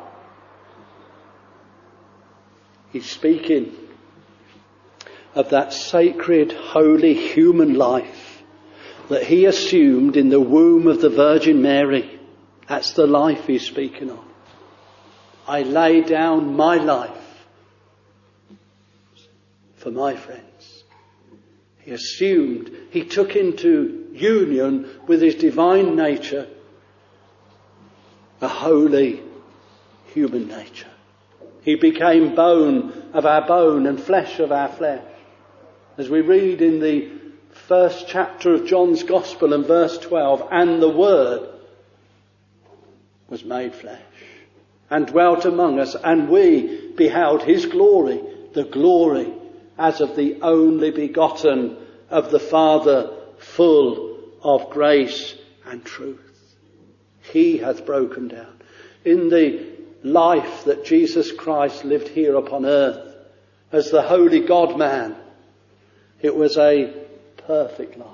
He's speaking of that sacred, holy human life that he assumed in the womb of the Virgin Mary. That's the life he's speaking of. I lay down my life for my friends. He assumed, he took into union with his divine nature a holy human nature. He became bone of our bone and flesh of our flesh. As we read in the first chapter of John's Gospel and verse 12, and the Word was made flesh and dwelt among us, and we beheld his glory, the glory as of the only begotten of the Father, full of grace and truth. He hath broken down. In the life that Jesus Christ lived here upon earth as the holy God-man, it was a perfect life.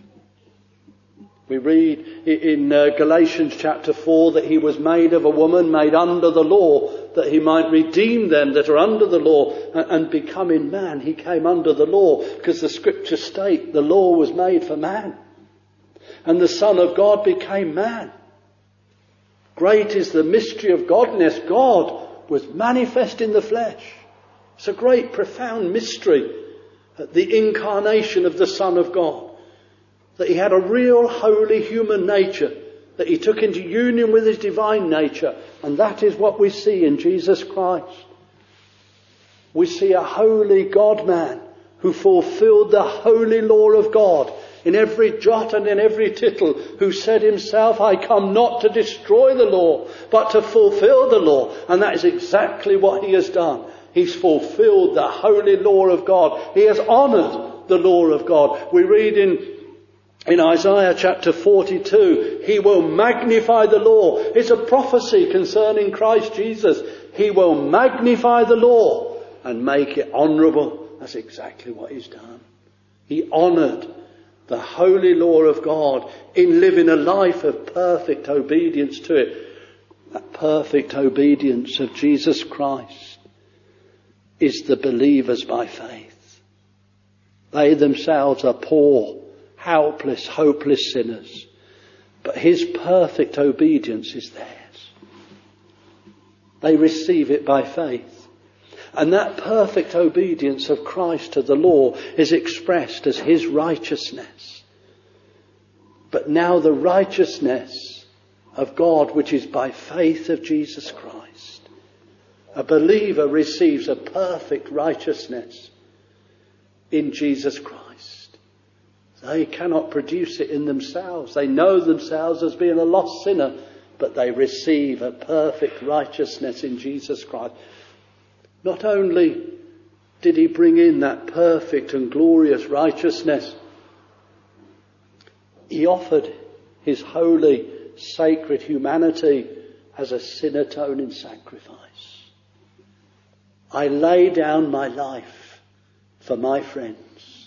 We read in Galatians chapter 4 that he was made of a woman, made under the law, that he might redeem them that are under the law. And becoming man, he came under the law, because the scriptures state the law was made for man. And the Son of God became man. Great is the mystery of godliness. God was manifest in the flesh. It's a great, profound mystery, the incarnation of the Son of God. That he had a real holy human nature, that he took into union with his divine nature. And that is what we see in Jesus Christ. We see a holy God-man who fulfilled the holy law of God in every jot and in every tittle, who said himself, I come not to destroy the law, but to fulfill the law. And that is exactly what he has done. He's fulfilled the holy law of God. He has honoured the law of God. We read in Isaiah chapter 42, he will magnify the law. It's a prophecy concerning Christ Jesus. He will magnify the law and make it honourable. That's exactly what he's done. He honoured the holy law of God in living a life of perfect obedience to it. That perfect obedience of Jesus Christ is the believers by faith. They themselves are poor, helpless, hopeless sinners. But his perfect obedience is theirs. They receive it by faith. And that perfect obedience of Christ to the law is expressed as his righteousness. But now the righteousness of God, which is by faith of Jesus Christ. A believer receives a perfect righteousness in Jesus Christ. They cannot produce it in themselves. They know themselves as being a lost sinner, but they receive a perfect righteousness in Jesus Christ. Not only did he bring in that perfect and glorious righteousness, he offered his holy, sacred humanity as a sin-atoning sacrifice. I lay down my life for my friends.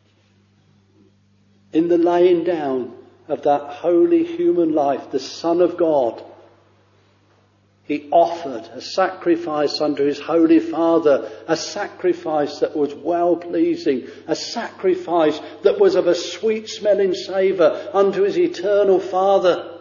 In the laying down of that holy human life, the Son of God, He offered a sacrifice unto his holy Father, a sacrifice that was well-pleasing, a sacrifice that was of a sweet-smelling savour unto his eternal Father.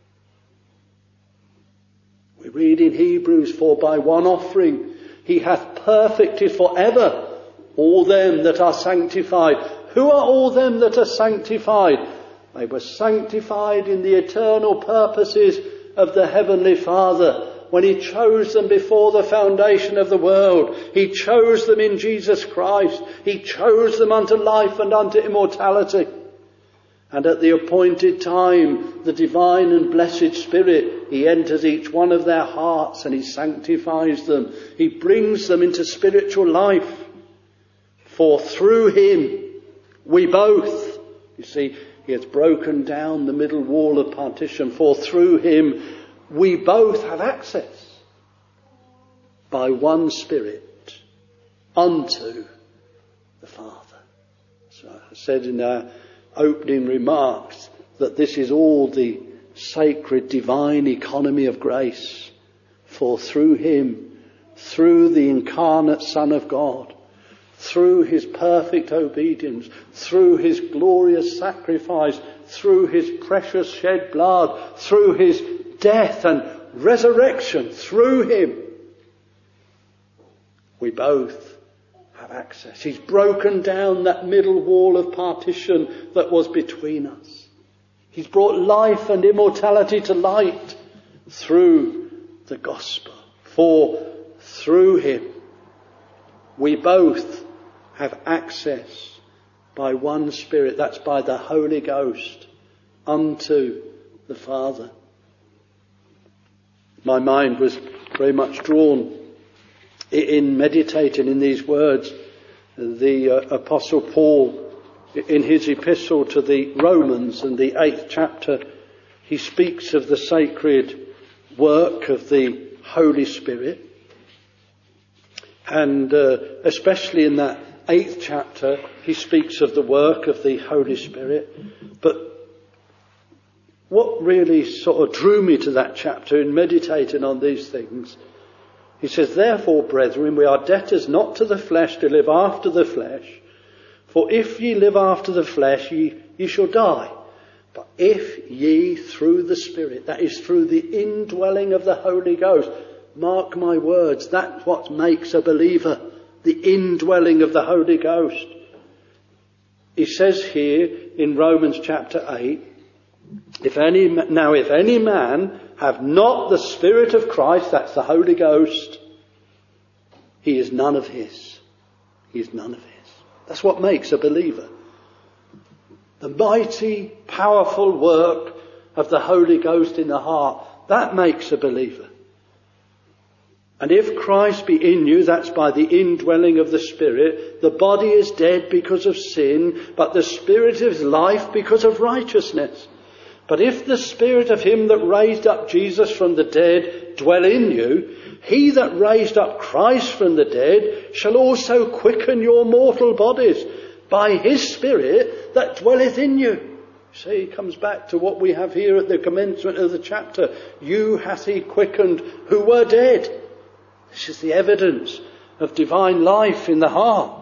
We read in Hebrews, for by one offering he hath perfected for ever all them that are sanctified. Who are all them that are sanctified? They were sanctified in the eternal purposes of the Heavenly Father. When he chose them before the foundation of the world, he chose them in Jesus Christ. He chose them unto life and unto immortality. And at the appointed time, the divine and blessed Spirit, he enters each one of their hearts and he sanctifies them. He brings them into spiritual life. For through him, we both, you see, he has broken down the middle wall of partition. For through him, we both have access by one Spirit unto the Father. So I said in our opening remarks that this is all the sacred divine economy of grace. For through him, through the incarnate Son of God, through his perfect obedience, through his glorious sacrifice, through his precious shed blood, through his death and resurrection, through him, we both have access. He's broken down that middle wall of partition that was between us. He's brought life and immortality to light through the gospel. For through him, we both have access by one Spirit, that's by the Holy Ghost, unto the Father. My mind was very much drawn in meditating in these words. The Apostle Paul, in his epistle to the Romans in the 8th chapter, he speaks of the sacred work of the Holy Spirit. And especially in that 8th chapter, he speaks of the work of the Holy Spirit. But what really sort of drew me to that chapter in meditating on these things, he says, therefore, brethren, we are debtors not to the flesh to live after the flesh. For if ye live after the flesh, ye shall die. But if ye through the Spirit, that is through the indwelling of the Holy Ghost, mark my words, that's what makes a believer, the indwelling of the Holy Ghost. He says here in Romans chapter 8, if any man have not the Spirit of Christ, that's the Holy Ghost, he is none of his. He is none of his. That's what makes a believer. The mighty, powerful work of the Holy Ghost in the heart, that makes a believer. And if Christ be in you, that's by the indwelling of the Spirit, the body is dead because of sin, but the Spirit is life because of righteousness. But if the Spirit of him that raised up Jesus from the dead dwell in you, he that raised up Christ from the dead shall also quicken your mortal bodies by his Spirit that dwelleth in you. See, it comes back to what we have here at the commencement of the chapter. You hath he quickened who were dead. This is the evidence of divine life in the heart.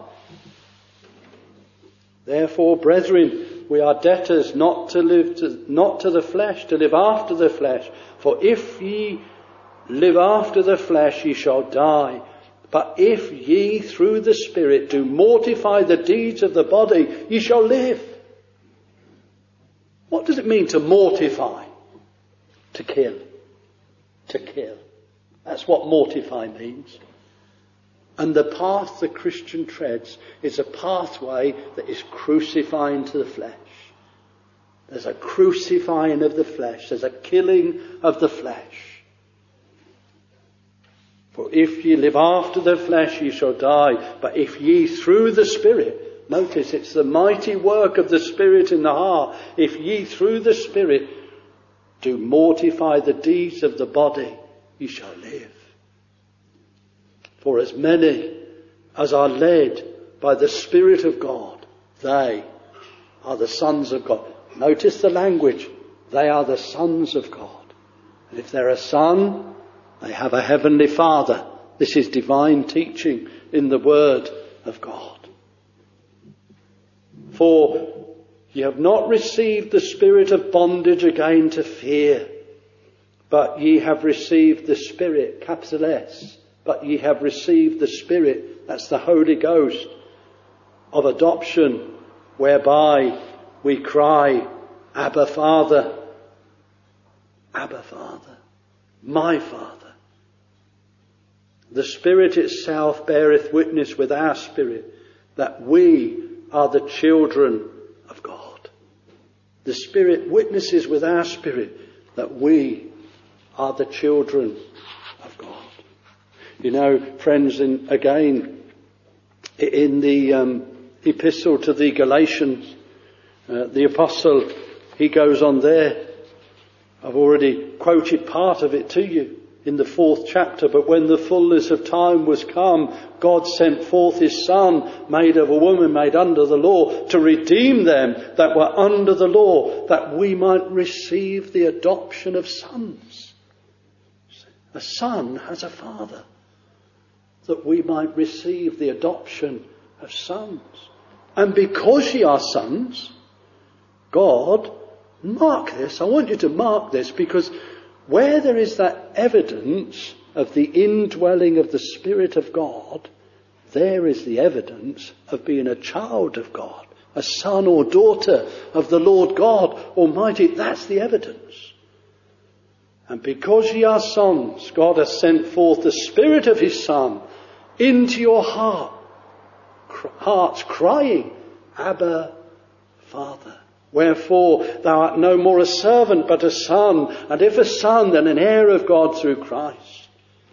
Therefore, brethren, we are debtors not to the flesh, to live after the flesh. For if ye live after the flesh, ye shall die. But if ye through the Spirit do mortify the deeds of the body, ye shall live. What does it mean to mortify? To kill. To kill. That's what mortify means. And the path the Christian treads is a pathway that is crucifying to the flesh. There's a crucifying of the flesh. There's a killing of the flesh. For if ye live after the flesh, ye shall die. But if ye through the Spirit, notice it's the mighty work of the Spirit in the heart. If ye through the Spirit do mortify the deeds of the body, ye shall live. For as many as are led by the Spirit of God, they are the sons of God. Notice the language. They are the sons of God. And if they're a son, They have a heavenly Father. This is divine teaching in the Word of God. For ye have not received the spirit of bondage again to fear, but ye have received the Spirit, capital S, but ye have received the Spirit, that's the Holy Ghost, of adoption, whereby we cry, Abba, Father. Abba, Father. My Father. The Spirit itself beareth witness with our spirit that we are the children of God. The Spirit witnesses with our spirit that we are the children of God. You know, friends, in the epistle to the Galatians, the apostle, he goes on there. I've already quoted part of it to you in the 4th chapter. But when the fullness of time was come, God sent forth his Son, made of a woman, made under the law, to redeem them that were under the law, that we might receive the adoption of sons. A son has a father, that we might receive the adoption of sons. And because ye are sons, God, mark this, I want you to mark this, because where there is that evidence of the indwelling of the Spirit of God, there is the evidence of being a child of God, a son or daughter of the Lord God Almighty. That's the evidence. And because ye are sons, God has sent forth the Spirit of his Son into your hearts, crying, Abba, Father. Wherefore thou art no more a servant but a son, and if a son, then an heir of God through Christ.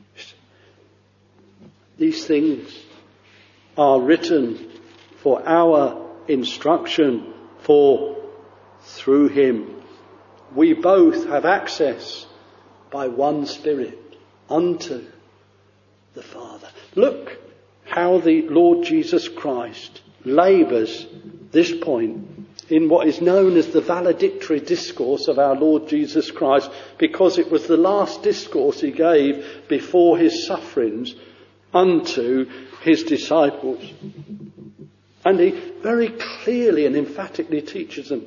These things are written for our instruction, for through him we both have access by one Spirit unto the Father. Look how the Lord Jesus Christ labours this point in what is known as the valedictory discourse of our Lord Jesus Christ, because it was the last discourse he gave before his sufferings unto his disciples. And he very clearly and emphatically teaches them.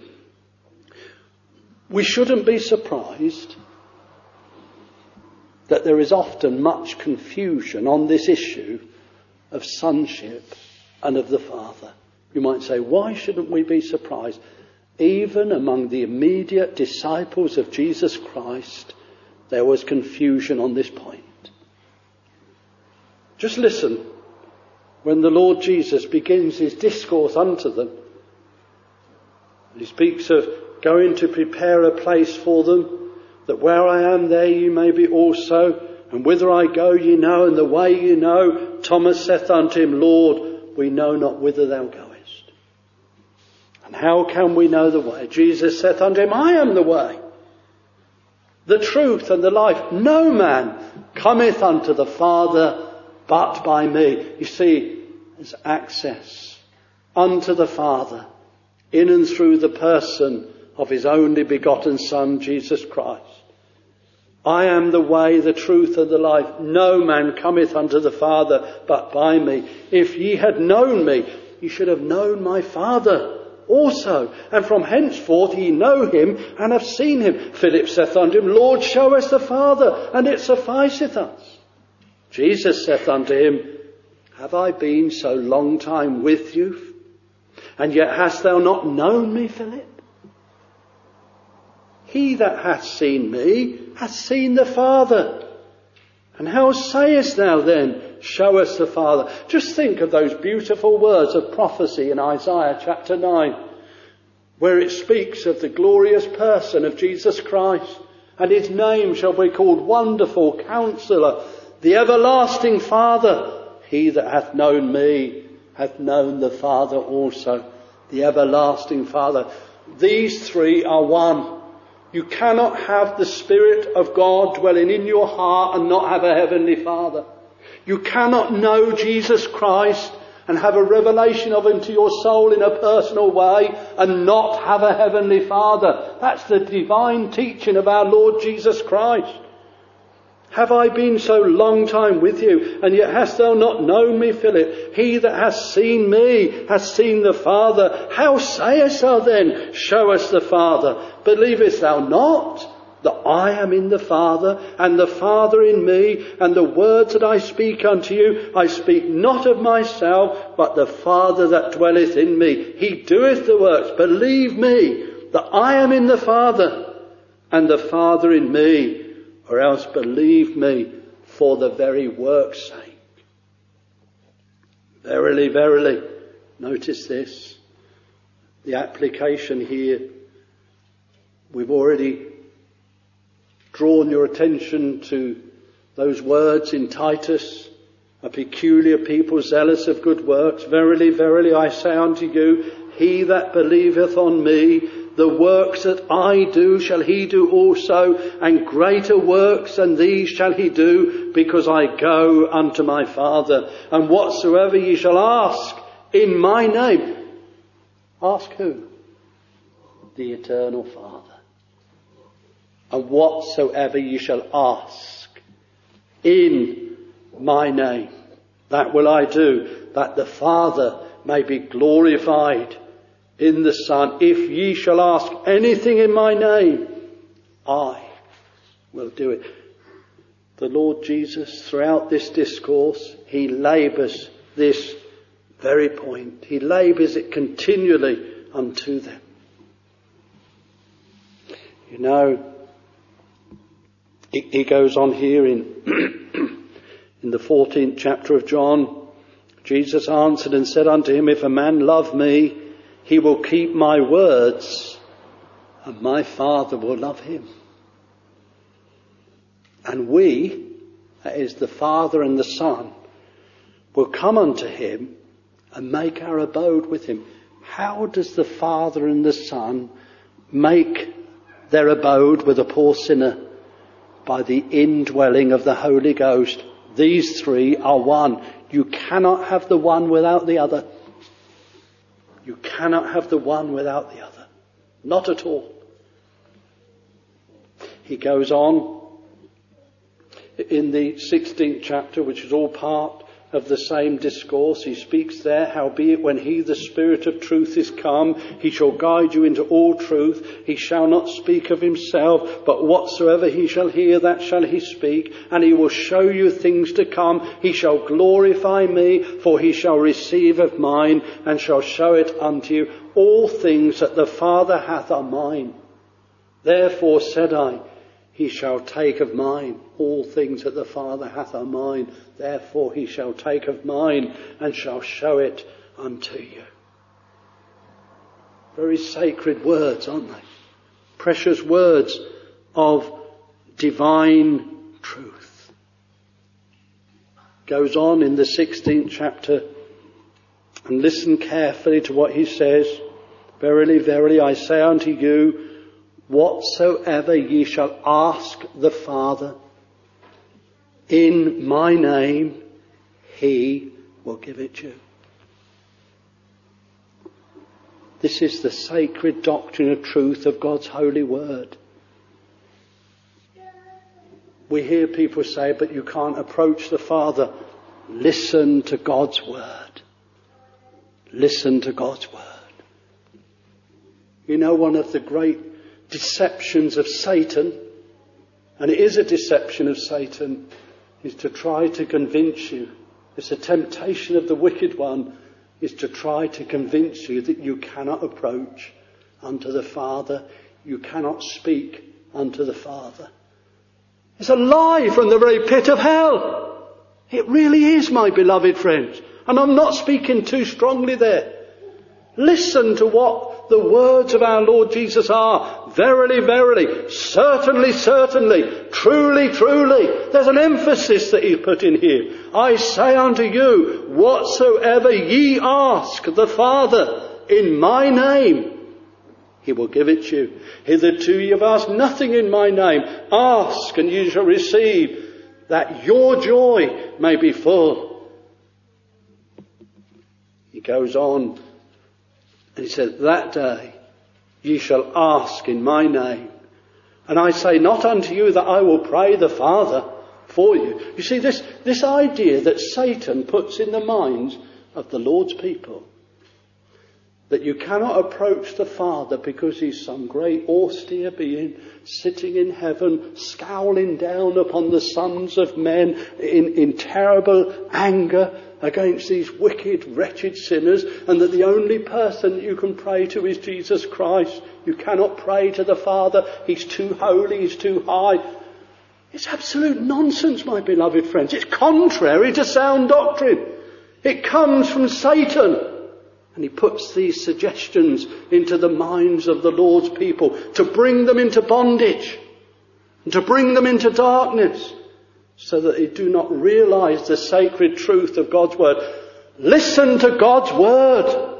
We shouldn't be surprised that there is often much confusion on this issue of sonship and of the Father. You might say, why shouldn't we be surprised? Even among the immediate disciples of Jesus Christ, there was confusion on this point. Just listen when the Lord Jesus begins his discourse unto them. He speaks of going to prepare a place for them, that where I am there you may be also, and whither I go ye know, and the way ye know. Thomas saith unto him, Lord, we know not whither thou goest. And how can we know the way? Jesus saith unto him, I am the way, the truth, and the life. No man cometh unto the Father but by me. You see, there's access unto the Father in and through the person of his only begotten Son, Jesus Christ. I am the way, the truth, and the life. No man cometh unto the Father but by me. If ye had known me, ye should have known my Father also. And from henceforth ye know him and have seen him. Philip saith unto him, Lord, show us the Father, and it sufficeth us. Jesus saith unto him, Have I been so long time with you, and yet hast thou not known me, Philip? He that hath seen me hath seen the Father. And how sayest thou then, show us the Father? Just think of those beautiful words of prophecy in Isaiah chapter 9, where it speaks of the glorious person of Jesus Christ, and his name shall be called Wonderful Counselor, the Everlasting Father. He that hath known me hath known the Father also, the Everlasting Father. These three are one. You cannot have the Spirit of God dwelling in your heart and not have a Heavenly Father. You cannot know Jesus Christ and have a revelation of him to your soul in a personal way and not have a Heavenly Father. That's the divine teaching of our Lord Jesus Christ. Have I been so long time with you, and yet hast thou not known me, Philip? He that hath seen me hath seen the Father. How sayest thou then, show us the Father? Believest thou not that I am in the Father, and the Father in me? And the words that I speak unto you, I speak not of myself, but the Father that dwelleth in me. He doeth the works. Believe me that I am in the Father, and the Father in me. Or else believe me for the very work's sake. Verily, verily. Notice this. The application here. We've already drawn your attention to those words in Titus. A peculiar people zealous of good works. Verily, verily, I say unto you, he that believeth on me, the works that I do shall he do also, and greater works than these shall he do, because I go unto my Father. And whatsoever ye shall ask in my name. Ask who? The eternal Father. And whatsoever ye shall ask in my name, that will I do, that the Father may be glorified in the Son. If ye shall ask anything in my name, I will do it. The Lord Jesus, throughout this discourse, he labours this very point. He labours it continually unto them. You know, he goes on here in the 14th chapter of John. Jesus answered and said unto him, if a man love me, he will keep my words, and my Father will love him. And we, that is the Father and the Son, will come unto him and make our abode with him. How does the Father and the Son make their abode with a poor sinner? By the indwelling of the Holy Ghost. These three are one. You cannot have the one without the other. You cannot have the one without the other. Not at all. He goes on in the 16th chapter, which is all part of the same discourse. He speaks there, howbeit when he, the Spirit of truth, is come, he shall guide you into all truth. He shall not speak of himself, but whatsoever he shall hear, that shall he speak. And he will show you things to come. He shall glorify me, for he shall receive of mine, and shall show it unto you. All things that the Father hath are mine. Therefore said I, he shall take of mine. All things that the Father hath are mine. Therefore he shall take of mine and shall show it unto you. Very sacred words, aren't they? Precious words of divine truth. Goes on in the 16th chapter, and listen carefully to what he says. Verily, verily, I say unto you, whatsoever ye shall ask the Father in my name, he will give it you. This is the sacred doctrine of truth of God's holy word. We hear people say, but you can't approach the Father. Listen to God's word. Listen to God's word. You know, one of the great deceptions of Satan, and it is a deception of Satan, is to try to convince you. It's a temptation of the wicked one, is to try to convince you that you cannot approach unto the Father. You cannot speak unto the Father. It's a lie from the very pit of hell. It really is, my beloved friends. And I'm not speaking too strongly there. Listen to what the words of our Lord Jesus are. Verily, verily, certainly, certainly, truly, truly. There's an emphasis that he's put in here. I say unto you, whatsoever ye ask the Father in my name, he will give it you. Hitherto ye have asked nothing in my name. Ask and ye shall receive, that your joy may be full. He goes on. And he said, that day ye shall ask in my name. And I say not unto you that I will pray the Father, for you. You see, this idea that Satan puts in the minds of the Lord's people, that you cannot approach the Father because he's some great austere being sitting in heaven, scowling down upon the sons of men in terrible anger against these wicked, wretched sinners, and that the only person you can pray to is Jesus Christ. You cannot pray to the Father. He's too holy, he's too high. It's absolute nonsense, my beloved friends. It's contrary to sound doctrine. It comes from Satan. And he puts these suggestions into the minds of the Lord's people to bring them into bondage and to bring them into darkness so that they do not realize the sacred truth of God's word. Listen to God's word.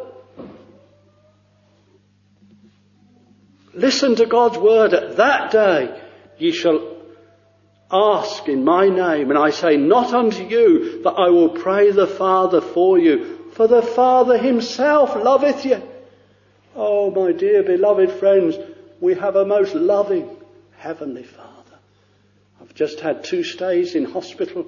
Listen to God's word. At that day ye shall ask in my name, and I say not unto you that I will pray the Father for you, for the Father himself loveth you. Oh, my dear beloved friends, we have a most loving heavenly Father. I've just had 2 stays in hospital.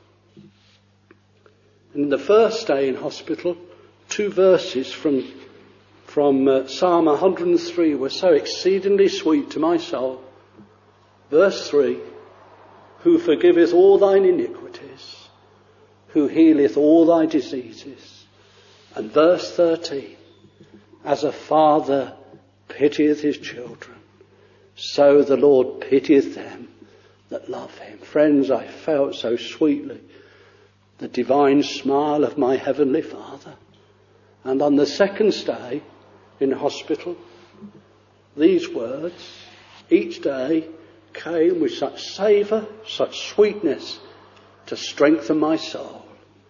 And in the first stay in hospital, 2 verses from Psalm 103 were so exceedingly sweet to my soul. Verse 3, who forgiveth all thine iniquities, who healeth all thy diseases. And verse 13, as a father pitieth his children, so the Lord pitieth them that love him. Friends, I felt so sweetly the divine smile of my heavenly Father. And on the second stay in hospital, these words each day came with such savour, such sweetness to strengthen my soul.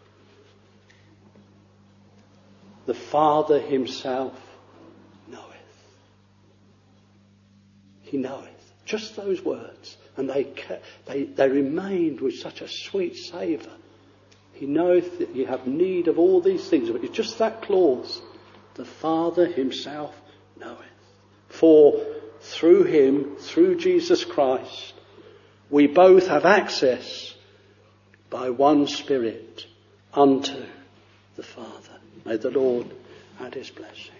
The Father himself knoweth. He knoweth. Just those words. And they remained with such a sweet savour. He knoweth that you have need of all these things. But it's just that clause. The Father himself knoweth. For through him, through Jesus Christ, we both have access by one Spirit unto the Father. May the Lord add his blessing.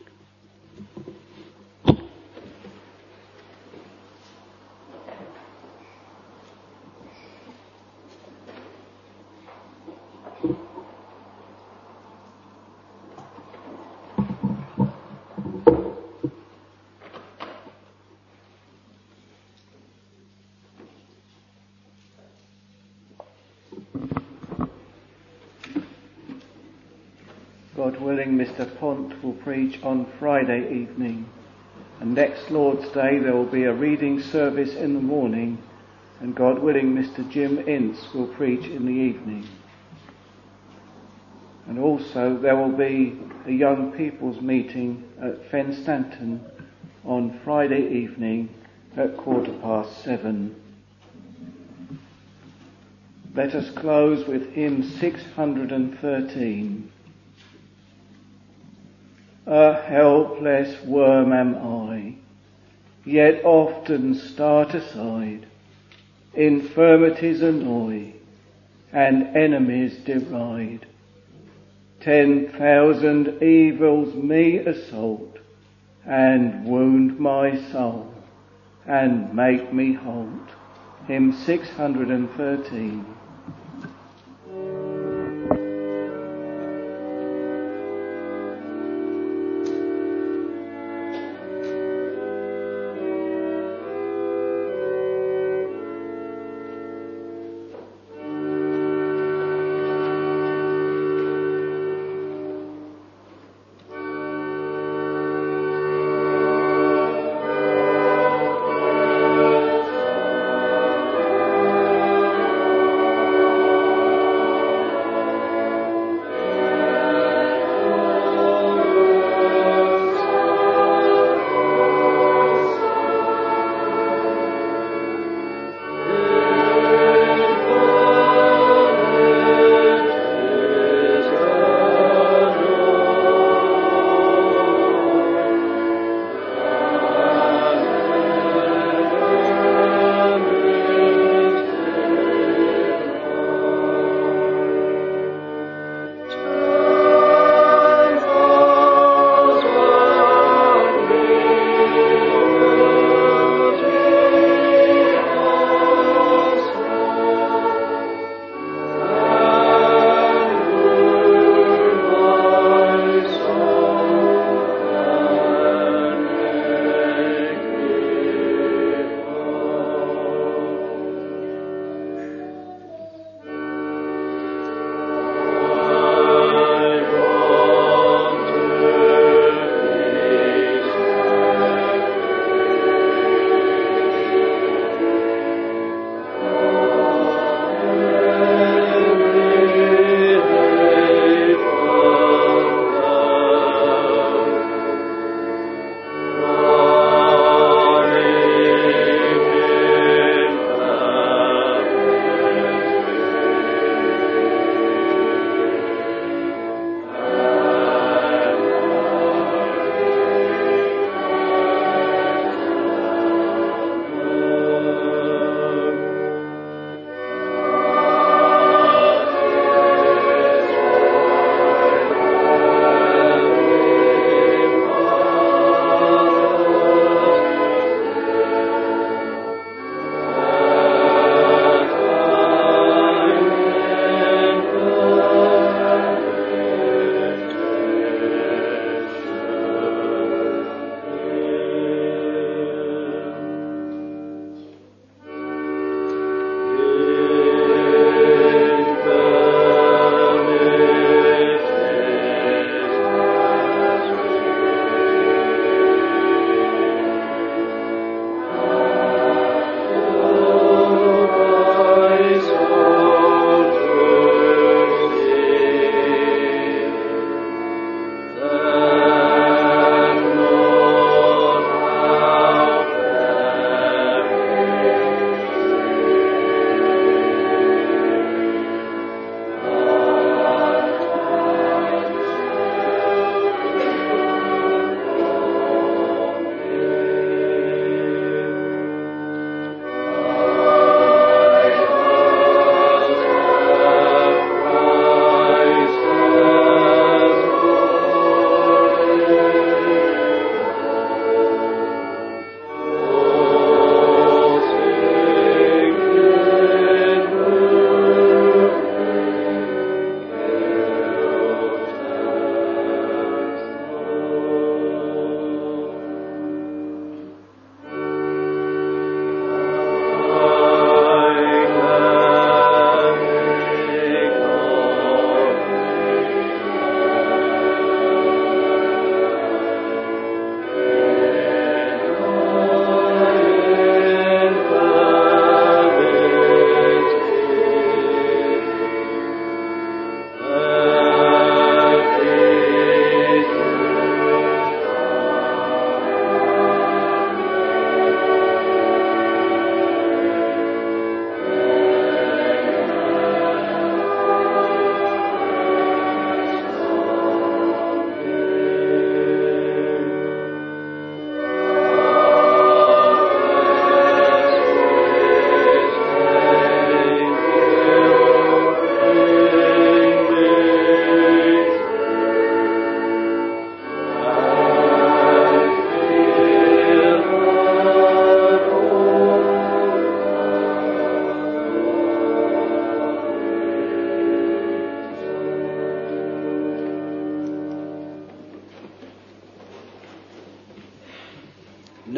God willing, Mr. Pont will preach on Friday evening, and next Lord's Day there will be a reading service in the morning, and God willing, Mr. Jim Ince will preach in the evening. And also there will be a young people's meeting at Fenstanton on Friday evening at 7:15. Let us close with hymn 613. A helpless worm am I, yet often start aside. Infirmities annoy, and enemies deride. 10,000 evils me assault, and wound my soul, and make me halt. Hymn 613.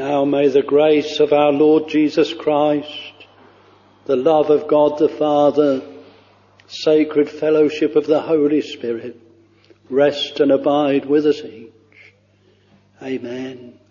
Now may the grace of our Lord Jesus Christ, the love of God the Father, sacred fellowship of the Holy Spirit, rest and abide with us each. Amen.